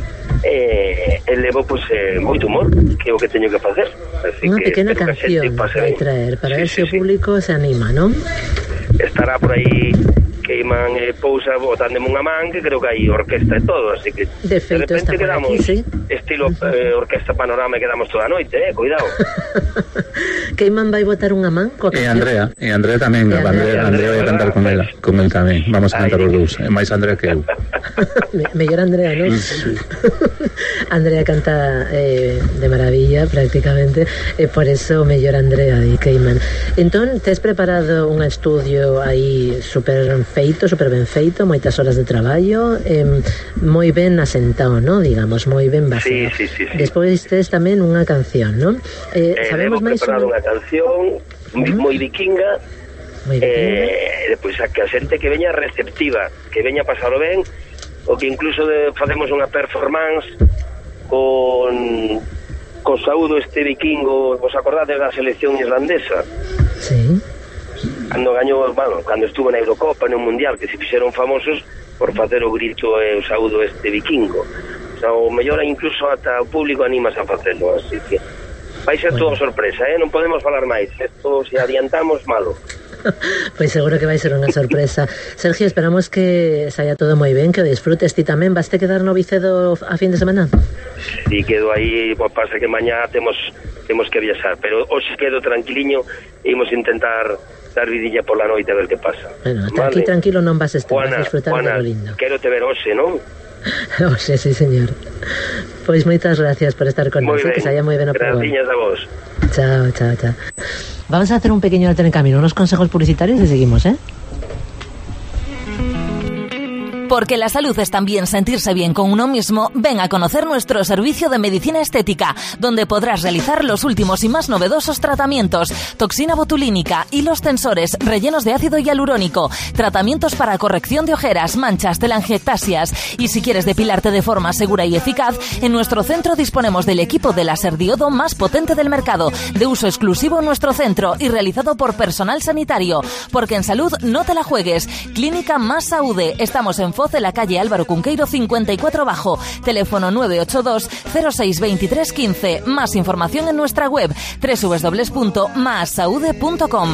Levo pois moito humor, que é o que teño que facer. Unha pequena canción vai traer para ver se o público se anima, non? Estará por aí Keyman e Pousa botándome unha man, que creo que hai orquesta e todo, así que de feito repente está quedamos aquí, sí. Estilo orquesta panorama e quedamos toda a noite, cuidado. Keyman vai botar unha man? E Andrea tamén, Andrea vai cantar con el tamén. Vamos a cantar os dous, máis Andrea que eu. Mellor Andrea, non? Sí. Andrea canta de maravilla prácticamente, e por eso mellor Andrea e Keyman. Entón, tes preparado un estudio aí super feito, super ben feito, moitas horas de traballo, moi ben asentado, ¿no? Digamos, moi ben basado. Sí. Despois tes tamén unha canción, ¿no? Sabemos máis preparado unha canción moi vikinga. Depois a que a xente que veña receptiva, que veña a pasalo ben, o que incluso facemos unha performance con Saúdo este vikingo. Vos acordades da selección islandesa? Sí. Cando gañou, cando estuvo na Eurocopa, no Mundial, que se fixeron famosos por facer o grito o Saúdo este vikingo. O sea, o mellor incluso ata o público animas a facelo, así que vai ser todo sorpresa, non podemos falar máis. Isto, se adiantamos, malo. Pois seguro que vai ser unha sorpresa. Sergio, esperamos que saia todo moi ben, que o disfrutes. Ti tamén vaste quedar no Vicedo a fin de semana? Si, quedo aí, pasa que mañá temos que viaxar, pero hoxe quedo tranquiliño e imos intentar dar vidilla por la noite a ver que pasa. Bueno, aquí tranquilo non vas a estar, vas a disfrutar de lo lindo. Quero te ver hoxe, non? Hoxe, sí, señor. Pois moitas gracias por estar con nós, que saia moi ben o programa. Gracias a vos. Chao. Vamos a hacer un pequeño alto en camino, unos consejos publicitarios y seguimos, ¿eh? Porque la salud es también sentirse bien con uno mismo, ven a conocer nuestro servicio de medicina estética, donde podrás realizar los últimos y más novedosos tratamientos: toxina botulínica, hilos tensores, rellenos de ácido hialurónico, tratamientos para corrección de ojeras, manchas, telangiectasias. Y si quieres depilarte de forma segura y eficaz, en nuestro centro disponemos del equipo de láser diodo más potente del mercado, de uso exclusivo en nuestro centro y realizado por personal sanitario. Porque en salud no te la juegues. Clínica Más Saúde. Estamos en Foz, en la calle Álvaro Cunqueiro 54 Bajo, teléfono 982 06 23 15. Más información en nuestra web www.massaude.com.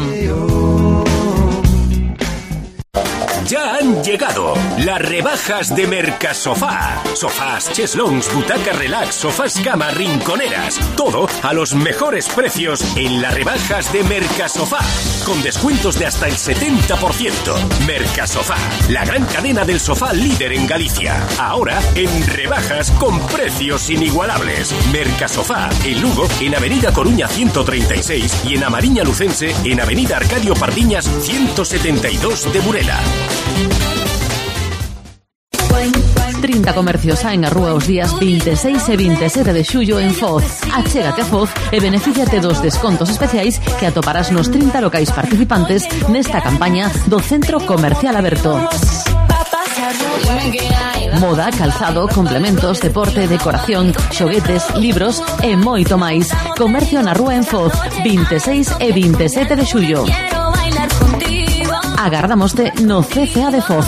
Ya han llegado las rebajas de Mercasofá. Sofás, cheslons, butacas relax, sofás cama, rinconeras. Todo a los mejores precios en las rebajas de Mercasofá. Con descuentos de hasta el 70%. Mercasofá, la gran cadena del sofá líder en Galicia. Ahora en rebajas con precios inigualables. Mercasofá, en Lugo, en Avenida Coruña 136 y en Amariña Lucense, en Avenida Arcadio Pardiñas 172 de Burela. 30 comercios saen a rúa os días 26 e 27 de xullo en Foz. Achégate a Foz e benefíciate dos descontos especiais que atoparás nos 30 locais participantes nesta campaña do Centro Comercial Aberto. Moda, calzado, complementos, deporte, decoración, xoguetes, libros e moito máis. Comercio na rúa en Foz, 26 e 27 de xullo. Agardámoste no CCA de Foz.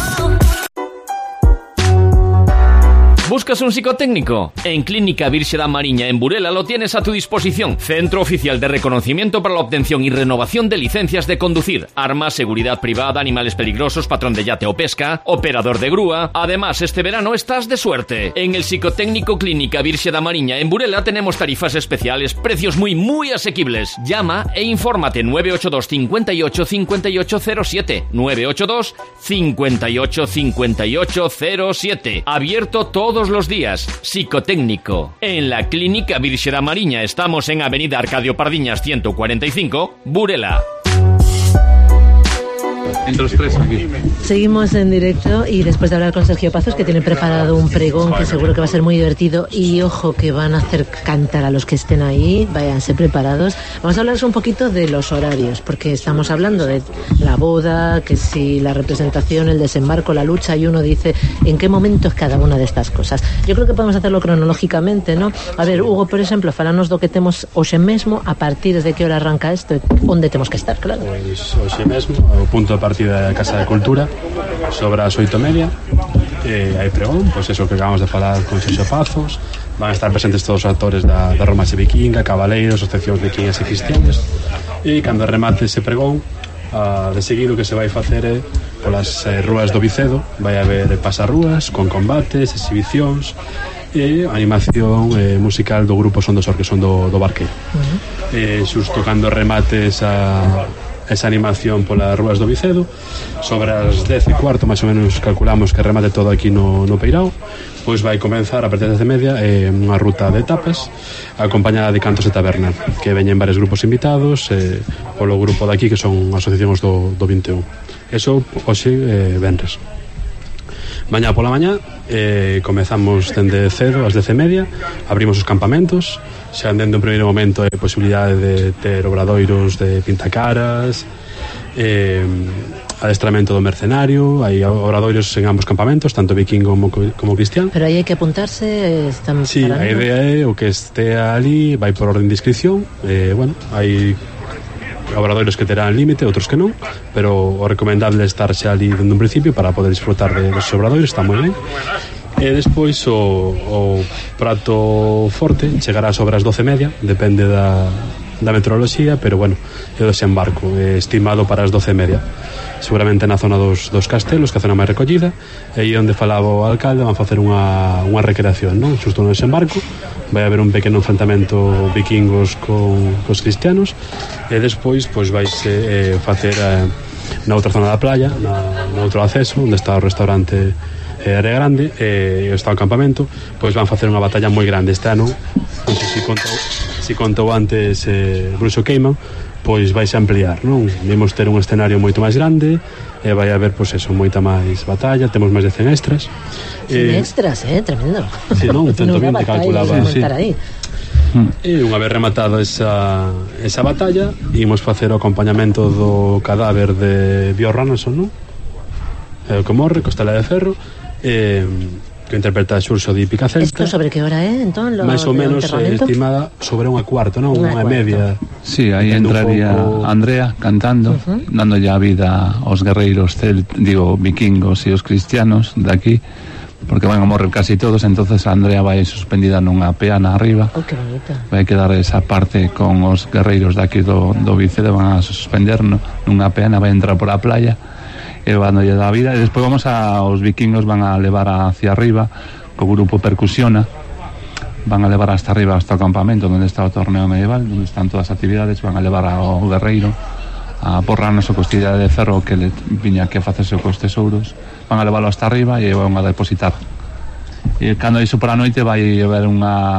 ¿Buscas un psicotécnico? En Clínica Virxe da Mariña en Burela lo tienes a tu disposición. Centro oficial de reconocimiento para la obtención y renovación de licencias de conducir, armas, seguridad privada, animales peligrosos, patrón de yate o pesca, operador de grúa. Además, este verano estás de suerte. En el psicotécnico Clínica Virxe da Mariña en Burela tenemos tarifas especiales, precios muy asequibles. Llama e infórmate 982 58 58 07, 982 58 58 07. Abierto todos los días. Psicotécnico. En la Clínica Virxe da Mariña estamos en Avenida Arcadio Pardiñas 145, Burela. Entre los tres aquí. Seguimos en directo y después de hablar con Sergio Pazos, que tiene preparado un pregón que seguro que va a ser muy divertido, y ojo que van a hacer cantar a los que estén ahí, váyanse preparados. Vamos a hablarles un poquito de los horarios, porque estamos hablando de la boda, que si la representación, el desembarco, la lucha, y uno dice en qué momento es cada una de estas cosas. Yo creo que podemos hacerlo cronológicamente, ¿no? A ver, Hugo, por exemplo, falanos do que temos hoxe mesmo, a partir de que hora arranca isto e onde temos que estar, claro. Pois hoxe mesmo, o punto de partida da Casa de Cultura, sobre as 8:30, hai pregón, pois eso que acabamos de falar con Sergio Pazos. Van a estar presentes todos os actores da Romaxe Vikinga, cabaleiros, asociacións vikingas e cristianas, e cando remate ese pregón, de seguido que se vai facer polas rúas do Vicedo, vai haber pasarrúas con combates, exhibicións e animación musical do grupo Son do Sor, que son do Barqueiro. Xusto cando remate esa animación polas rúas do Vicedo, sobre as 10:15 máis ou menos calculamos que remate todo aquí no Peirao, pois vai comenzar a partir das 10:30 unha ruta de tapas acompañada de cantos de taberna, que veñen varios grupos invitados polo grupo daqui que son asociacións do 21. Eso hoxe venres. Mañá pola mañá comezamos dende cedo ás 10:30, abrimos os campamentos, xa dende un primeiro momento hai posibilidade de ter obradoiros de pintacaras, adestramento do mercenario, hai obradoiros en ambos campamentos, tanto vikingo como cristián. Pero aí hai que apuntarse, están sí, a idea é o que este ali vai por orden de inscripción, bueno, hai obradoiros que terán límite, outros que non, pero o recomendable é estar xa ali dende un principio para poder disfrutar dos obradoiros, está moi ben. E despois o prato forte chegará sobre as 12:30, depende da meteoroloxía, pero bueno, é o desembarco estimado para as 12:30, seguramente na zona dos castelos, que é a zona máis recollida, e aí onde falaba o alcalde van facer unha recreación, non? Xusto no desembarco vai haber un pequeno enfrentamento vikingos cos cristianos, e despois pois vaise facer na outra zona da playa, no outro acceso onde está o restaurante Área Grande e está o campamento, pois van facer unha batalla moi grande este ano. Non sei se contou antes Bruxo Cayman, pois vais a ampliar, non? Vimos ter un escenario moito máis grande e vai haber, pois eso, moita máis batalla, temos máis de 100 extras. 100 extras, tremendo. Si, non, 120 calculaba. Sí. E unha vez rematada esa batalla, imos facer o acompañamento do cadáver de Björn Ragnarsson, non? O que morre, Costela de Ferro, que interpreta Xurxo di Picacelta. Isto sobre que hora é, entón? Mais ou menos estimada sobre 1:15, non? Unha media. Sí, aí entraría Andrea cantando, dándolle a vida aos guerreiros vikingos e os cristianos daqui, porque van a morrer casi todos, entonces Andrea vai suspendida nunha peana arriba. Oh, que bonita. Vai quedar esa parte con os guerreiros daqui do Vicedo, van a suspender nunha peana, vai entrar por a playa e van a dar vida, e despois os vikingos van a levar hacia arriba co grupo Percusiona, van a levar hasta arriba hasta o campamento onde está o torneo medieval, onde están todas as actividades, van a levar ao guerreiro a porrarnos o Costilla de Ferro que le viña aquí a facerse cos tesouros, van a levarlo hasta arriba e van a depositar. E cando iso por a noite vai haber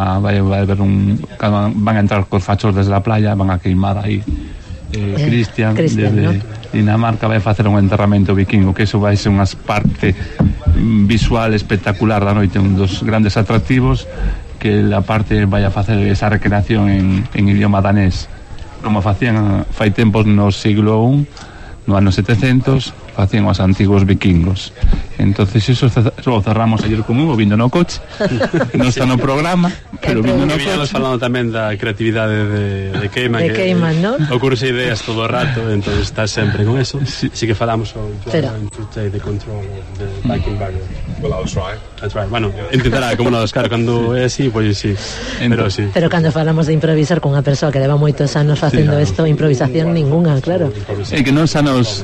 van a entrar cos fachos desde a playa, van a queimar aí Cristian desde Dinamarca, vai facer un enterramento vikingo, que iso vai ser unha parte visual espectacular da noite, un dos grandes atractivos, que a parte vai a facer esa recreación en idioma danés, como facían fai tempos no siglo I, no ano 700, facían os antigos vikingos. Entonces iso o cerramos ayer con Hugo vindo no coche, non está no programa, pero vindo no coche. Falando tamén da creatividade de Cayman, de Cayman, ¿no? Ocurre ideas todo o rato, entonces está sempre con eso. Sí que falamos sobre to take the control of the Viking barrier. Well, I'll try. That's right. Bueno, intentará, como non, claro, cando é así, pois sí. Pero sí. Pero cando falamos de improvisar con unha persoa que leva moitos anos facendo isto, improvisación ninguna, claro. É que non sanos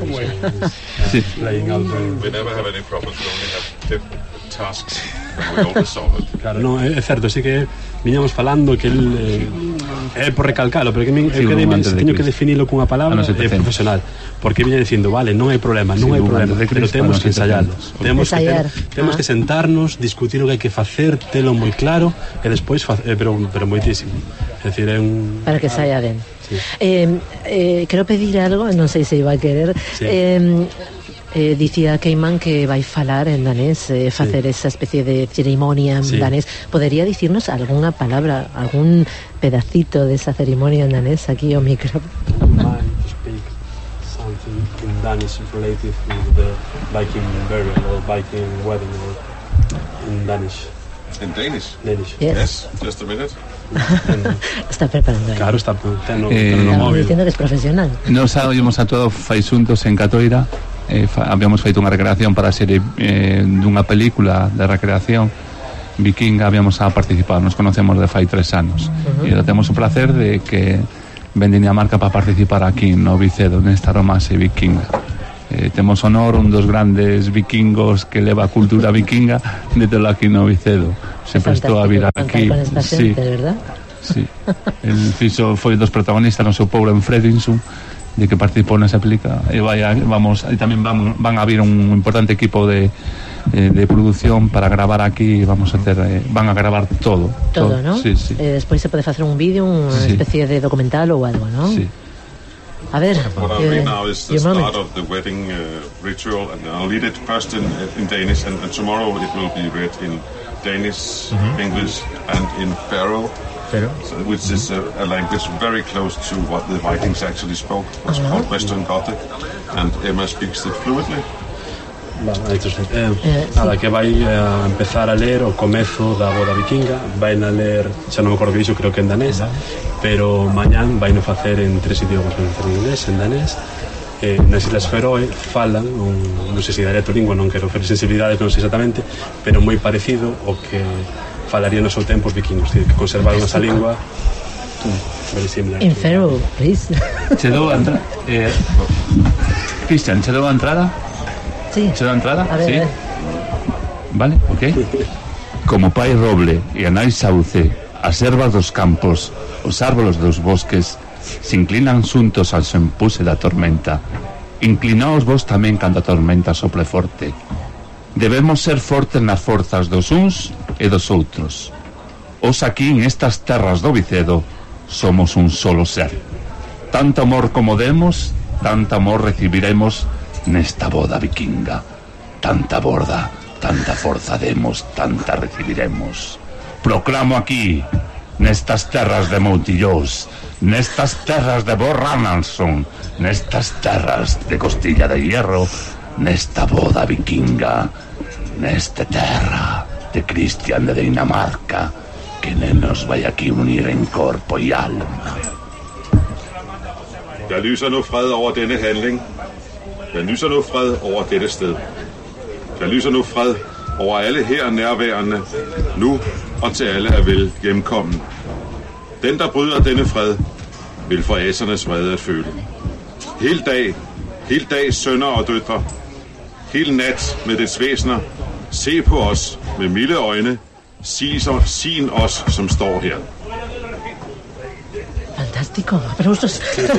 we never have any problems, we only have different tasks and we always solve it. Claro, no, é certo, sí que viñamos falando que el é por recalcalo, pero que teño que definilo cunha palabra profesional, porque viña dicindo, vale, non hai problema, pero temos que ensayarlos, temos que sentarnos, discutir o que hai que facer, telo moi claro e despois pero moitísimo, é dicir, é un para que saia ben. Sí. Quero pedir algo, non sei se iba a querer. Sí. Dicía Cayman que vai falar en danés, facer esa especie de ceremonia en danés. Podería dicirnos algunha palabra, algún pedacito de esa ceremonia en danés aquí ao micro? Speak something in Danish related to the Viking burial or Viking wedding in Danish. In Danish? Yes. Just a minute. Está preparando aí. Claro, está no móvil. Diciendo que es profesional. Nos habíamos actuado fai xuntos en Catoira, habíamos feito unha recreación para a serie dunha película de recreación vikinga, habíamos a participar, nos conocemos de fai 3 anos e temos o placer de que ven Dinamarca para participar aquí no Vicedo, nesta romance vikinga. Temos honor, un dos grandes vikingos que leva a cultura vikinga de todo aquí no Vicedo. Se prestou a vir aquí. Con esta xente, ¿verdad? Sí. El fixo foi dos protagonistas no seu pouro en Fredriksson de que participó nesa película, e tamén van a haber un importante equipo de produción para gravar aquí. Vamos a ter, van a gravar todo, ¿no? Sí. Despois se pode facer un vídeo, unha especie de documental ou algo, ¿no? Sí. A ver, what I'll read now is the start of the wedding ritual, and I'll read it first in Danish, and tomorrow it will be read in Danish, English, and in Faroe, which is a language very close to what the Vikings actually spoke. It's called Western Gothic, and Emma speaks it fluently. Nada, que vai a empezar a ler o comezo da boda vikinga. Vai a ler, xa non me acordo que dixo, creo que en danés, pero mañán vai no facer en 3 idiomas, en inglés, en danés. Nas Islas Feroe falan non sei se dialecto lingua, non quero fer sensibilidade, non sei exactamente, pero moi parecido ao que falarían nos seus tempos vikingos, que conservaron esa lingua very similar. In Faroe, please. Che dou a entrada, Cristian, che dou a entrada. Sí. ¿Se da entrada? A ver, ¿sí? A ver. Vale, ok. Como pai roble e anai sauce, as ervas dos campos, os árboles dos bosques, se inclinan xuntos ao empuse da tormenta. Inclinaos vos tamén cando a tormenta sople forte. Debemos ser fortes nas forzas dos uns e dos outros. Os aquí en estas terras do Vicedo somos un solo ser. Tanto amor como demos, tanto amor recibiremos nesta boda vikinga. Tanta borda, tanta forza demos, tanta recibiremos. Proclamo aquí, nestas terras de Moutillós, nestas terras de Borrananson, nestas terras de Costilla de Hierro, nesta boda vikinga, nesta terra de Cristian de Dinamarca, que nen nos vai aquí unir en corpo e alma. Der lyser nu fred over denne handling. Der lyser nu fred over dette sted. Der lyser nu fred over alle her nærværende, nu og til alle er vel hjemkommen. Den, der bryder denne fred, vil for asernes vrede at føle. Hele dag sønner og døtre, hele nat med dets væsener, se på os med milde øjne, sin os, som står her. Fantástico, aplausos.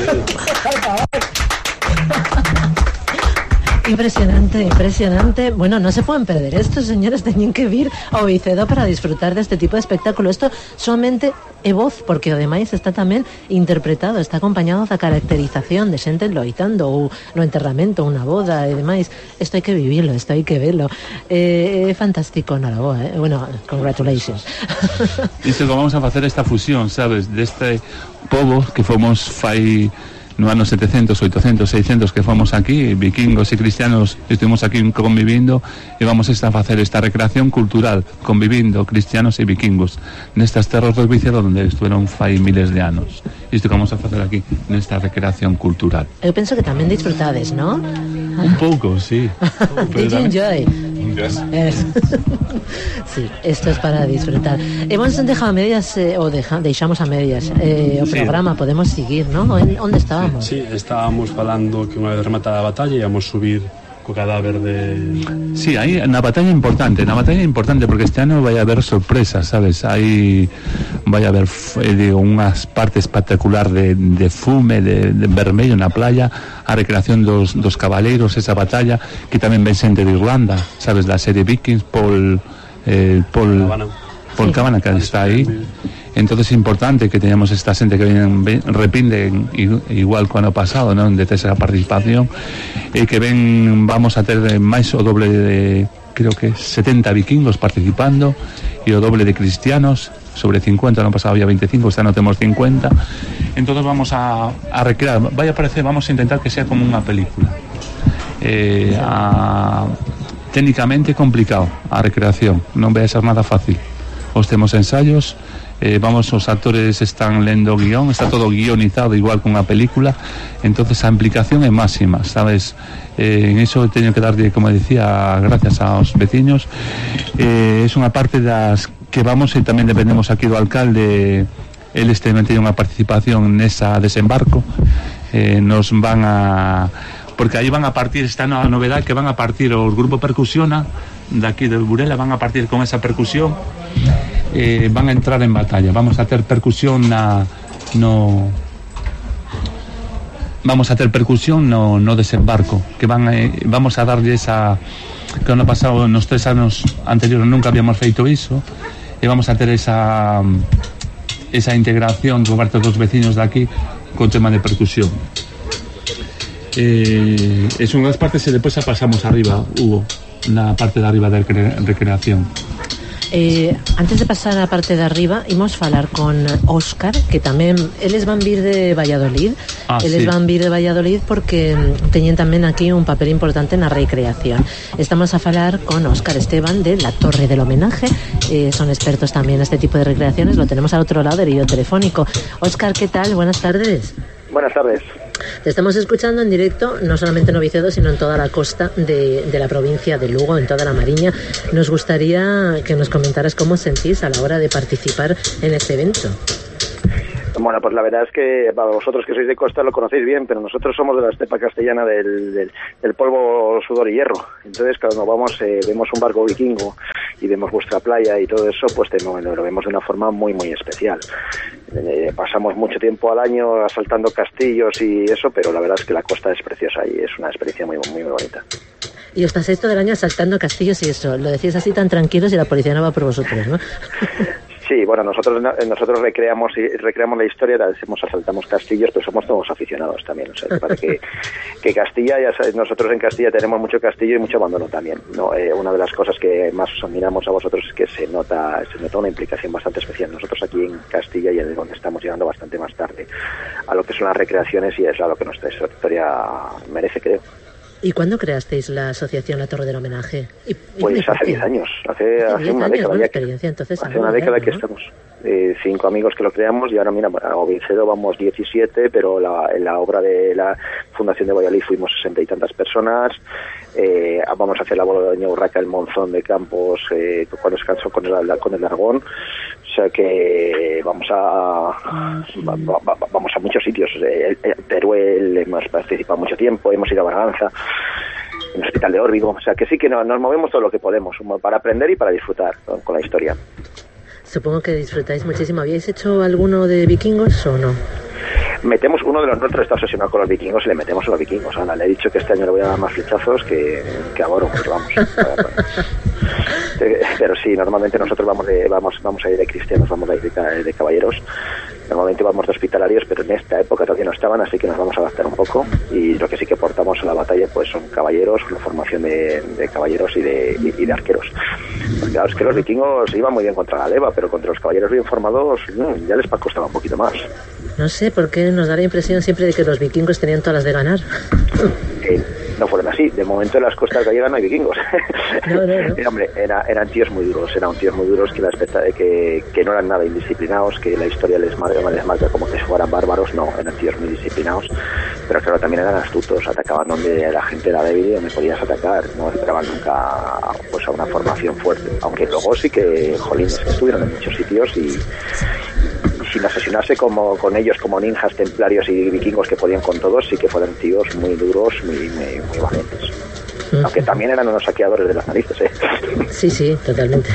Impresionante. Bueno, no se pueden perder esto, señores. Teñen que vir ao Vicedo para disfrutar deste tipo de espectáculo. Esto solamente é voz, porque o demais está tamén interpretado, está acompañado da caracterización de xente loitando ou no enterramento, unha boda e demais. Isto hai que vivirlo, isto hai que verlo. É fantástico, noraboa, Bueno, congratulations. Isto que vamos a facer esta fusión, sabes, deste pobo que fomos fai no ano 700, 800, 600 que fomos aquí, vikingos e cristianos estuvimos aquí convivindo, e vamos a facer esta recreación cultural convivindo cristianos e vikingos nestas terras do Vicedo onde estuveron fai miles de anos. Isto que vamos a facer aquí nesta recreación cultural. Eu penso que tamén disfrutades, ¿no? Un pouco, sí. Did you enjoy? Yes. Sí, esto es para disfrutar. Hemos dejado a medias o deixamos a medias o programa, podemos seguir, ¿no? Onde estábamos? Sí, estábamos falando que unha vez rematada a batalla íamos subir co cadáver de... Sí, aí na batalla importante porque este ano vai haber sorpresas, sabes? Aí vai haber unhas partes espectacular de fume, de vermello na playa, a recreación dos cabaleiros, esa batalla que tamén ven xente de Irlanda, sabes, da serie Vikings, Paul Cabana, que está aí. Entonces é importante que teñamos esta xente que repinde igual co ano pasado, non, de terceira participación, e que vamos a ter máis o doble de, creo que 70 vikingos participando e o doble de cristianos, sobre 50, no pasado había 25, este ano temos 50. Entonces vamos a recrear, vai a parecer, vamos a intentar que sea como unha película. Técnicamente complicado a recreación, non vai a ser nada fácil. Os temos ensayos, os actores están lendo guión, está todo guionizado igual que unha película, entonces a implicación é máxima, sabes? En eso teño que darlle, como decía, gracias aos veciños. É unha parte das que vamos, e tamén dependemos aquí do alcalde, eles tamén teñen unha participación nesa desembarco. Nos van a... porque aí van a partir, esta nova novedade que van a partir os grupo Percusiona daqui de Burela, van a partir con esa percusión, van a entrar en batalla. Vamos a ter percusión vamos a ter percusión no desembarco, que vamos a darlle esa, que ano pasado nos 3 anos anteriores nunca habíamos feito iso, e vamos a ter esa integración por parte dos vecinos de aquí con tema de percusión. Es unha das partes e depois a pasamos arriba, Hugo, na parte de arriba de recreación. Antes de pasar a la parte de arriba, íbamos a falar con Óscar, que tamén eles van vir de Valladolid. Eles van vir de Valladolid porque teñen tamén aquí un papel importante na recreación. Estamos a falar con Óscar Esteban de la Torre del Homenaje. Son expertos tamén en este tipo de recreaciones. Lo tenemos al otro lado del hilo telefónico. Óscar, ¿qué tal? Buenas tardes. Buenas tardes. Te estamos escuchando en directo, no solamente en Ovicedo, sino en toda la costa de la provincia de Lugo, en toda la Mariña. Nos gustaría que nos comentaras cómo sentís a la hora de participar en este evento. Bueno, pues la verdad es que para vosotros que sois de costa lo conocéis bien, pero nosotros somos de la estepa castellana del polvo, sudor y hierro. Entonces, cuando vamos, vemos un barco vikingo y vemos vuestra playa y todo eso, pues lo vemos de una forma muy, muy especial. Pasamos mucho tiempo al año asaltando castillos y eso, pero la verdad es que la costa es preciosa y es una experiencia muy, muy, muy bonita. Y os pasáis todo el año asaltando castillos y eso, lo decís así tan tranquilos y la policía no va por vosotros, ¿no? Sí, bueno, nosotros recreamos la historia, asaltamos castillos, pero somos todos aficionados también. O sea, para que Castilla, ya sabéis, nosotros en Castilla tenemos mucho castillo y mucho abandono también, ¿no? Una de las cosas que más os admiramos a vosotros es que se nota una implicación bastante especial. Nosotros aquí en Castilla y es donde estamos llegando bastante más tarde a lo que son las recreaciones y es a lo que nuestra historia merece, creo. ¿Y cuándo creasteis la asociación La Torre del Homenaje? Pues hace 10 años, hace una década ya. Hace una década que estamos. 5 amigos que lo creamos y ahora, mira, a Ovicedo vamos 17, pero en la obra de la Fundación de Valladolid fuimos 60 y tantas personas. Vamos a hacer la boda de Doña Urraca, el Monzón de Campos, cuando descansó con el Aragón. O sea que vamos a muchos sitios. Teruel, hemos participado mucho tiempo, hemos ido a Braganza, en el Hospital de Órbigo. O sea que sí que nos movemos todo lo que podemos para aprender y para disfrutar con la historia. Supongo que disfrutáis muchísimo. ¿Habíais hecho alguno de vikingos o no? Metemos uno de los nuestros, está obsesionado con los vikingos y le metemos a los vikingos. Ahora le he dicho que este año le voy a dar más flechazos que a Boro, porque vamos. Pero sí, normalmente nosotros vamos a ir de cristianos, vamos a ir de caballeros. Normalmente vamos de hospitalarios, pero en esta época todavía no estaban, así que nos vamos a adaptar un poco. Y lo que sí que portamos a la batalla pues son caballeros, una formación de caballeros y de arqueros. Porque claro, es que los vikingos iban muy bien contra la leva, pero contra los caballeros bien formados ya les costaba un poquito más. No sé, por qué nos da la impresión siempre de que los vikingos tenían todas las de ganar. No fueron así. De momento en las costas gallegas no hay vikingos. No. Hombre, eran tíos muy duros, que no eran nada indisciplinados, que la historia les marca como que fueran bárbaros. No, eran tíos muy disciplinados, pero claro, también eran astutos, atacaban donde la gente era débil y donde podías atacar, no esperaban nunca pues a una formación fuerte, aunque luego sí que, jolines, estuvieron en muchos sitios y sin asesinarse con ellos como ninjas, templarios y vikingos que podían con todos, sí que fueron tíos muy duros, muy valientes. Aunque también eran unos saqueadores de las narices, ¿eh? Sí, totalmente.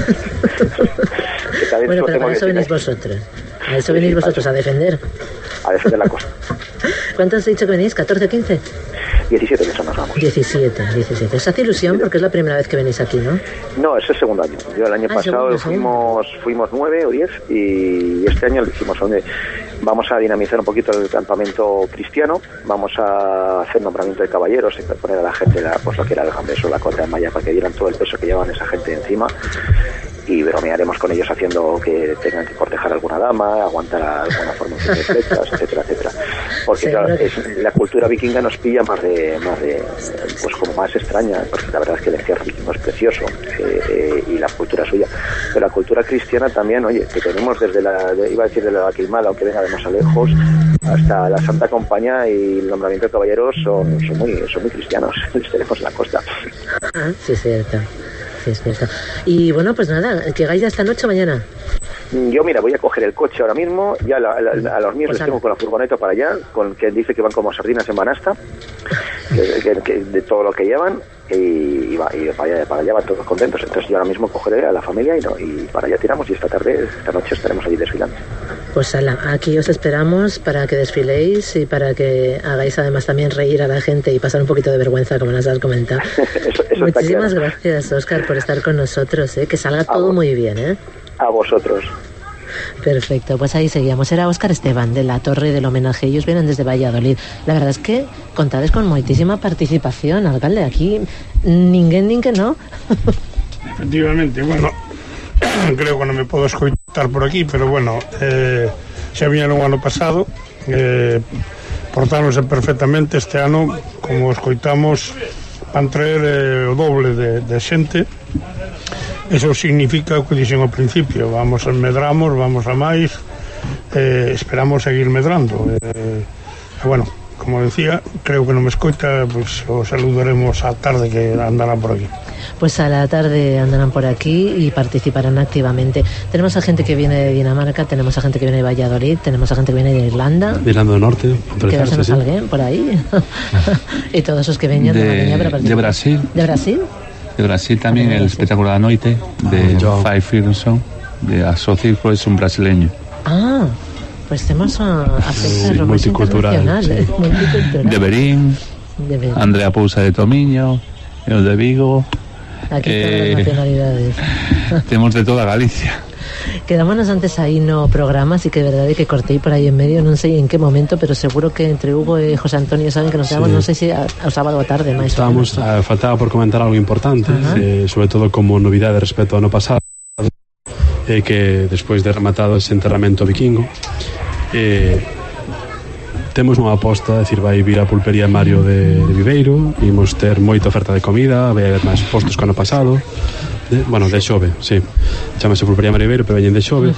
Bueno, pero para eso venís vosotros. A eso venís vosotros, a defender. A defender la costa. ¿Cuántos has dicho que venís? ¿14 o 15? 17 personas vamos. 17. ¿Os hace ilusión? Porque es la primera vez que venís aquí, ¿no? No, es el segundo año. Yo el año pasado fuimos 9 o 10 y este año lo hicimos donde vamos a dinamizar un poquito el campamento cristiano, vamos a hacer nombramiento de caballeros y poner a la gente pues lo que era el Gambeso, la Cota de Maya, para que dieran todo el peso que llevan esa gente encima. Y bromearemos con ellos haciendo que tengan que cortejar a alguna dama, aguantar alguna formación de flechas, etcétera, etcétera. Porque claro, la cultura vikinga nos pilla más de pues como más extraña, porque la verdad es que el encierro vikingo es precioso y la cultura suya. Pero la cultura cristiana también, oye, que tenemos desde desde la Queimada, aunque venga de más a lejos, hasta la Santa Compañía y el nombramiento de caballeros son muy cristianos, les tenemos en la costa. Sí, es cierto. Es cierto. Y bueno, pues nada, que hagáis ya esta noche o mañana. Yo, mira, voy a coger el coche ahora mismo, ya a los míos les tengo con la furgoneta para allá, con que dice que van como sardinas en banasta, que de todo lo que llevan, y para allá van todos contentos. Entonces yo ahora mismo cogeré a la familia y para allá tiramos y esta noche estaremos allí desfilando. Pues aquí os esperamos para que desfiléis y para que hagáis además también reír a la gente y pasar un poquito de vergüenza, como nos has comentado. eso Muchísimas gracias, Óscar, por estar con nosotros, que salga todo muy bien. A vosotros. Perfecto, pues ahí seguíamos. Era Óscar Esteban, de la Torre del Homenaje. Ellos vienen desde Valladolid. La verdad es que contades con moitísima participación, alcalde. Aquí ninguén nin que no. Efectivamente, bueno, creo que non me podo escoitar por aquí, pero bueno, xa viñeron o ano pasado, portáronse perfectamente. Este ano, como escoitamos, van traer o doble de xente. Eso significa o que dixen ao principio, medramos, vamos a máis, esperamos seguir medrando. Bueno, como decía, creo que non me escoita, pues o saludaremos á tarde que andarán por aquí. Pues a la tarde andarán por aquí y participarán activamente. Tenemos a gente que viene de Dinamarca, tenemos a gente que viene de Valladolid, tenemos a gente que viene de Irlanda. De Irlanda del Norte. Que se nos alguien por ahí. Y todos os que veñan de Brasil. De Brasil. De Brasil también el espectáculo da noite de Five Ferguson, de Aso Circo, es un brasileño. Ah, pues tenemos a multicultural. Multicultural. De Berín, Andrea Pousa de Tomiño, el de Vigo. Aquí todas las nacionalidades. Tenemos de toda Galicia. Quedámonos antes aí no programa, así que de verdade que cortei por aí en medio, non sei en que momento, pero seguro que entre Hugo e José Antonio saben que nos quedamos, non sei se ao sábado a tarde máis. Faltaba por comentar algo importante, sobre todo como novidade respecto ao ano pasado, que despois de rematado ese enterramento vikingo, temos unha aposta, decir, vai vir a pulpería Mario de Viveiro, imos ter moita oferta de comida, vai haber máis postos que ano pasado. Bueno, de Xove, sí. Chámase pulpería Mario Viveiro, pero veñen de Xove.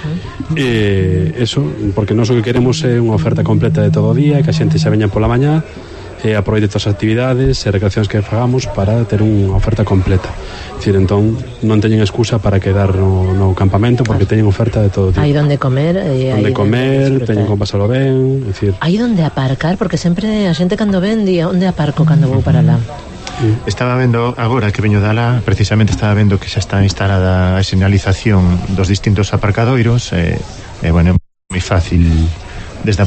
Eso, porque nós o que queremos é unha oferta completa de todo o día, que a xente xa veña pola mañá, aproveite todas as actividades e recreacións que fagamos para ter unha oferta completa. É dicir, entón, non teñen excusa para quedar no campamento, porque teñen oferta de todo o día. Hai donde comer, teñen como pasalo ben, é dicir. Hai donde aparcar, porque sempre a xente cando ven di, onde aparco cando vou para lá? Estaba vendo agora que veño dala, precisamente estaba vendo que xa está instalada a señalización dos distintos aparcadoiros, bueno, é moi fácil desde a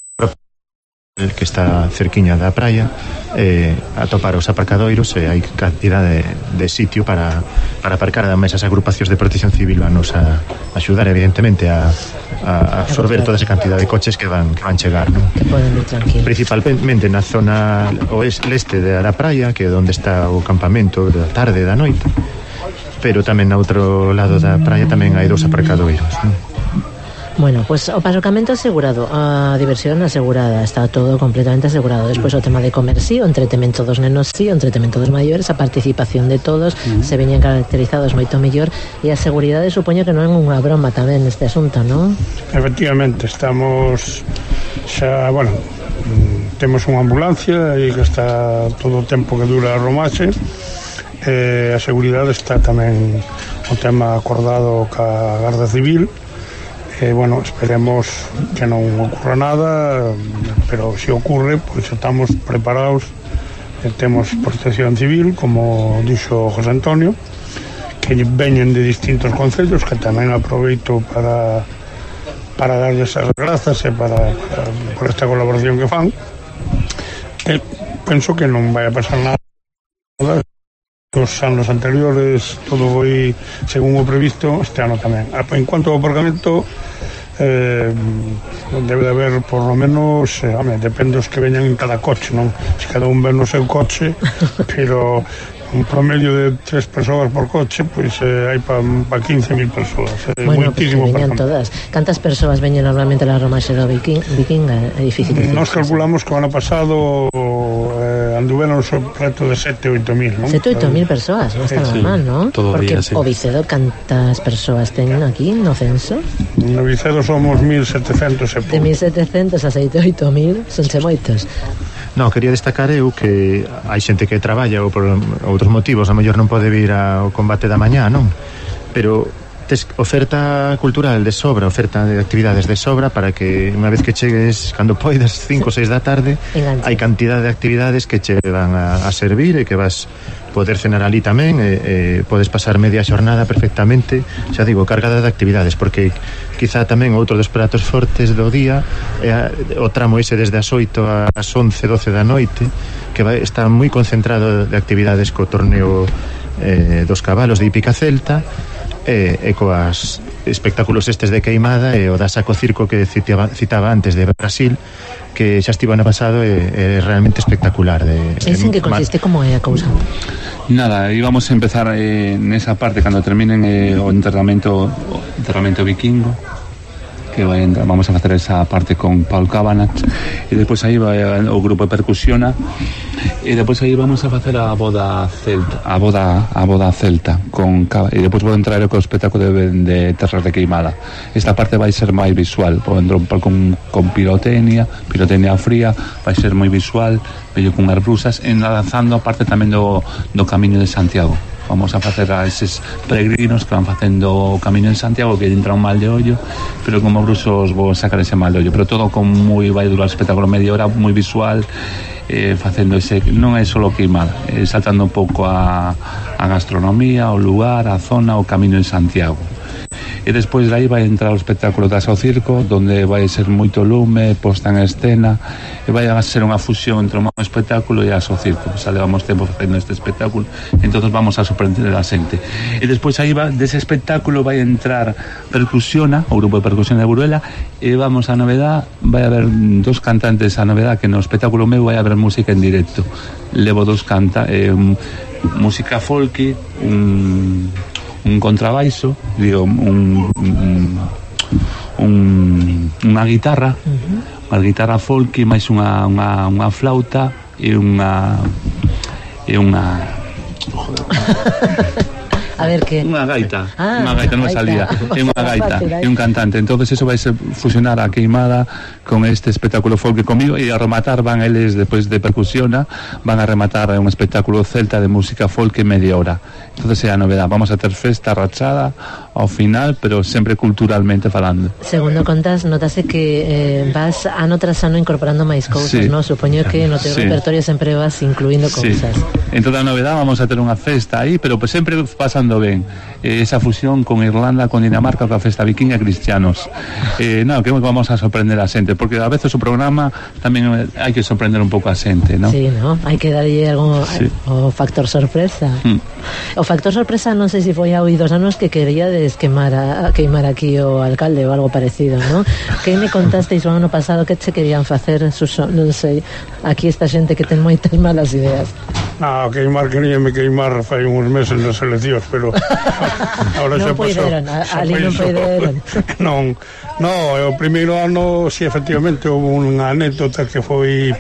que está cerquiña da praia, atopar os aparcadoiros, e hai cantidade de sitio para aparcar. Ademais, as agrupacións de protección civil van nos a axudar, evidentemente, a absorber toda esa cantidad de coches que van chegar, non? Que poden ir tranquilos. Principalmente na zona leste da praia, que é onde está o campamento da tarde e da noite, pero tamén na outro lado da praia tamén hai dos aparcadoiros, non? Bueno, pues o aparcamento asegurado, a diversión asegurada, está todo completamente asegurado. Despois o tema de comer sí, o entretemento dos nenos sí, o entretemento dos maiores, a participación de todos, se veñen caracterizados moito mellor, e a seguridade supoño que non é unha broma tamén neste asunto, non? Efectivamente, estamos xa, bueno, temos unha ambulancia e que está todo o tempo que dura a romaxe. A seguridade está tamén o tema acordado ca Garda Civil. Bueno, esperemos que non ocurra nada, pero se ocurre, pois estamos preparados. Temos protección civil, como dixo José Antonio, que veñen de distintos concellos, que tamén aproveito para darlles as grazas e por esta colaboración que fan. Penso que non vai a pasar nada. Os anos anteriores todo foi según o previsto, este ano tamén. En cuanto ao aparcamento, debe de haber por lo menos, depende dos que veñan en cada coche, non? Se cada un ven no seu coche, pero un promedio de 3 persoas por coche, pois hai para 15.000 persoas. Bueno, pues veñan todas. Cantas persoas veñen normalmente a la romaxe do Vikinga? É difícil decir. Nos calculamos que o ano pasado anduveron preto de 7-8.000, non? 7-8.000 persoas, non está nada mal, non? Porque o Vicedo, cantas persoas teñen aquí no censo? No Vicedo somos 1.700 e pouco. De 1.700 a 7-8.000 sonse moitos. No, quería destacar eu que hai xente que traballa ou por outros motivos a mellor non pode vir ao combate da mañá, non? Pero tes oferta cultural de sobra, oferta de actividades de sobra, para que unha vez que chegues, cando poidas, 5 ou 6 da tarde, hai cantidad de actividades que che van a servir e que vas poder cenar ali tamén, podes pasar media xornada perfectamente, xa digo, cargada de actividades, porque quizá tamén outro dos pratos fortes do día é o tramo ese desde as 8 ás 11, 12 da noite, que está moi concentrado de actividades co torneo dos cabalos de hípica celta, e coas espectáculos estes de queimada e o da Saco Circo que citaba antes de Brasil, que xa estivo ano pasado, é realmente espectacular. En que consiste, como é a cousa? Nada, íbamos a empezar nesa parte cando terminen o enterramento vikingo, que vamos a facer esa parte con Paul Cabanach, e depois aí vai o grupo de percusiona, e depois aí vamos a facer a boda celta con e depois vou entrar co espectáculo de terras de queimada. Esta parte vai ser máis visual, vou entrar con pirotecnia fría, vai ser moi visual, vello con as brusas, enlazando a parte tamén do Camiño de Santiago. Vamos a facer a eses peregrinos que van facendo o Camiño de Santiago, que entra un mal de ollo, pero como bruxos vou sacar ese mal de ollo, pero todo con vai durar o espectáculo media hora, moi visual, facendo ese, non é só queimada, saltando un pouco a gastronomía, o lugar, a zona, o Camiño de Santiago. E despois de aí vai entrar o espectáculo da Sao Circo, donde vai ser moito lume, posta en escena, e vai a ser unha fusión entre o meu espectáculo e a Sao Circo. Xa levamos tempo facendo este espectáculo, entón vamos a sorprender a xente. E despois aí dese espectáculo vai entrar Percusiona, o grupo de percusión de Burela, e vamos a novedad, vai haber dos cantantes a novedad, que no espectáculo meu vai haber música en directo. Levo dos música folky, un contrabaixo, digo, unha guitarra, unha guitarra folk, máis unha flauta e unha a ver que unha gaita, non me salía, é unha gaita e un cantante. Entonces eso vai ser fusionar a queimada con este espectáculo folk comigo, e a rematar van eles despois de percusiona, van a rematar un espectáculo celta de música folk en media hora. Entonces é a novedad, vamos a ter festa rachada ao final, pero sempre culturalmente falando. Segundo contas, notase que vas ano tras ano incorporando máis cousas, sí. ¿no? Supoño que no teu repertorio sempre vas incluindo cousas. En toda a novedad vamos a ter unha festa aí, pero pues sempre pasando ben. Esa fusión con Irlanda, con Dinamarca, con a festa vikinga cristianos. No, que vamos a sorprender a xente, porque a veces o programa tamén hai que sorprender un pouco a xente, ¿no? Sí, ¿no? Hai que darlle algo, o factor sorpresa. O factor sorpresa, non sei se foi a oídos anos que queríades queimar aquí o alcalde ou algo parecido, ¿no? Que me contasteis o ano pasado que che querían facer, non sei, aquí esta xente que ten moitas malas ideas. No, queríame queimar fai uns meses nas eleccións, pero ahora xa pasou. Ali non poideron. Non, o primeiro ano, si efectivamente houve unha anécdota que foi,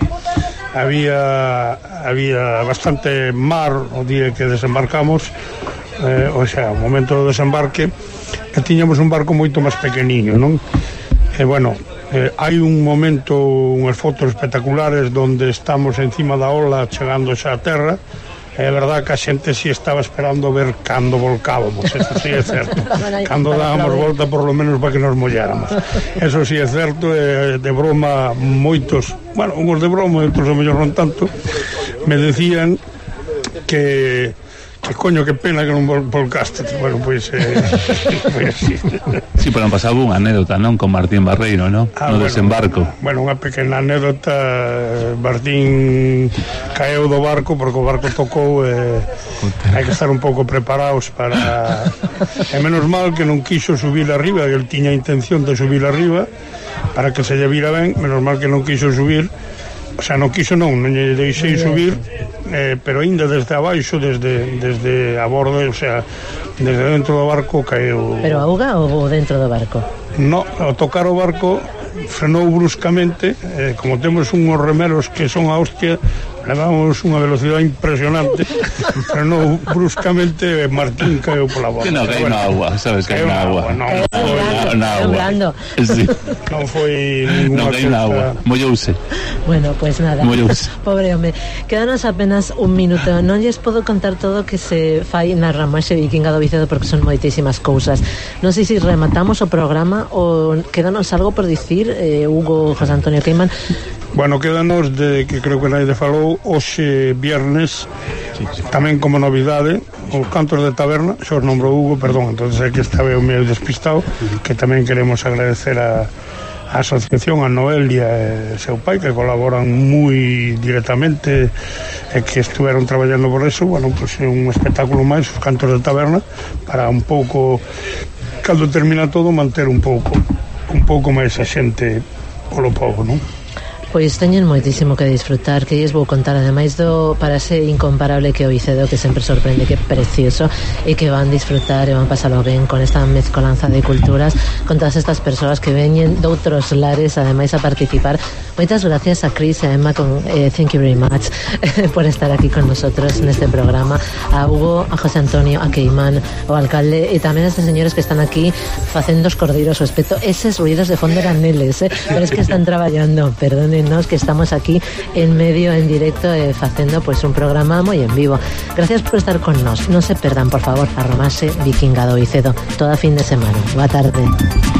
había bastante mar o día que desembarcamos, o sea, o momento do desembarque, que tiñamos un barco moito máis pequeniño, non? E bueno, hai un momento, unhas fotos espectaculares donde estamos encima da ola chegando xa a terra. É verdad que a xente si estaba esperando ver cando volcábamos, eso sí é certo. Cando dábamos volta por lo menos para que nos molláramos. Eso sí é certo, de broma moitos, bueno, uns de broma e outros a mellor non tanto, me decían que coño, que pena que non volcaste. Bueno, pois foi así. Sí, pero han pasado unha anécdota, non? Con Martín Barreiro, non? No desembarco. Bueno, unha pequena anécdota. Martín caeu do barco porque o barco tocou, hai que estar un pouco preparados para... E menos mal que non quiso subir arriba, que el tiña intención de subir arriba para que se lle vira ben, menos mal que non quiso subir. O sea, non quiso non lle deixei subir, pero ainda desde abaixo, desde a borde, o sea, desde dentro do barco caeu. Pero auga ou dentro do barco? No, ao tocar o barco frenou bruscamente, como temos unhos remeros que son a hostia, levamos unha velocidade impresionante, pero non bruscamente Martín caeu pola bola. Que non caeu na agua, sabes que caeu na agua. Sí. Non foi ninguna non caeu na agua, mollouse. Bueno, pues nada, pobre home. Quedanos apenas un minuto. Non lles podo contar todo que se fai na ramaxe vikinga do Vicedo porque son moitísimas cousas. Non sei se rematamos o programa ou quedanos algo por dicir, Hugo, José Antonio Queiman. Bueno, quédanos de que creo que naide falou hoxe viernes, tamén como novidade, os cantos de taberna, xa os nombrou Hugo, perdón, entonces é que estaba eu medio despistado, que tamén queremos agradecer a asociación, a Noelia e seu pai, que colaboran moi directamente e que estuveron traballando por eso. Bueno, pues é un espectáculo máis, os cantos de taberna, para un pouco, cando termina todo, manter un pouco máis a xente polo povo, non? Pois teñen moitísimo que disfrutar, que lles vou contar ademais do para ser incomparable que o Vicedo, que sempre sorprende, que é precioso, e que van disfrutar e van pasalo ben con esta mezcolanza de culturas, con todas estas persoas que veñen doutros lares ademais a participar. Moitas gracias a Cris e a Emma thank you very much por estar aquí con nosotros neste programa, a Hugo, a José Antonio, a Queimán, o alcalde, e tamén a estes señores que están aquí facendo os cordeiros, o espeto. Eses ruidos de fondo eran eles, pero es que están traballando, perdónenos que estamos aquí en medio, en directo, facendo pues un programa moi en vivo. Gracias por estar con nós. Non se perdan, por favor, a Ramaxe Vikinga do Vicedo toda fin de semana. Boa tarde.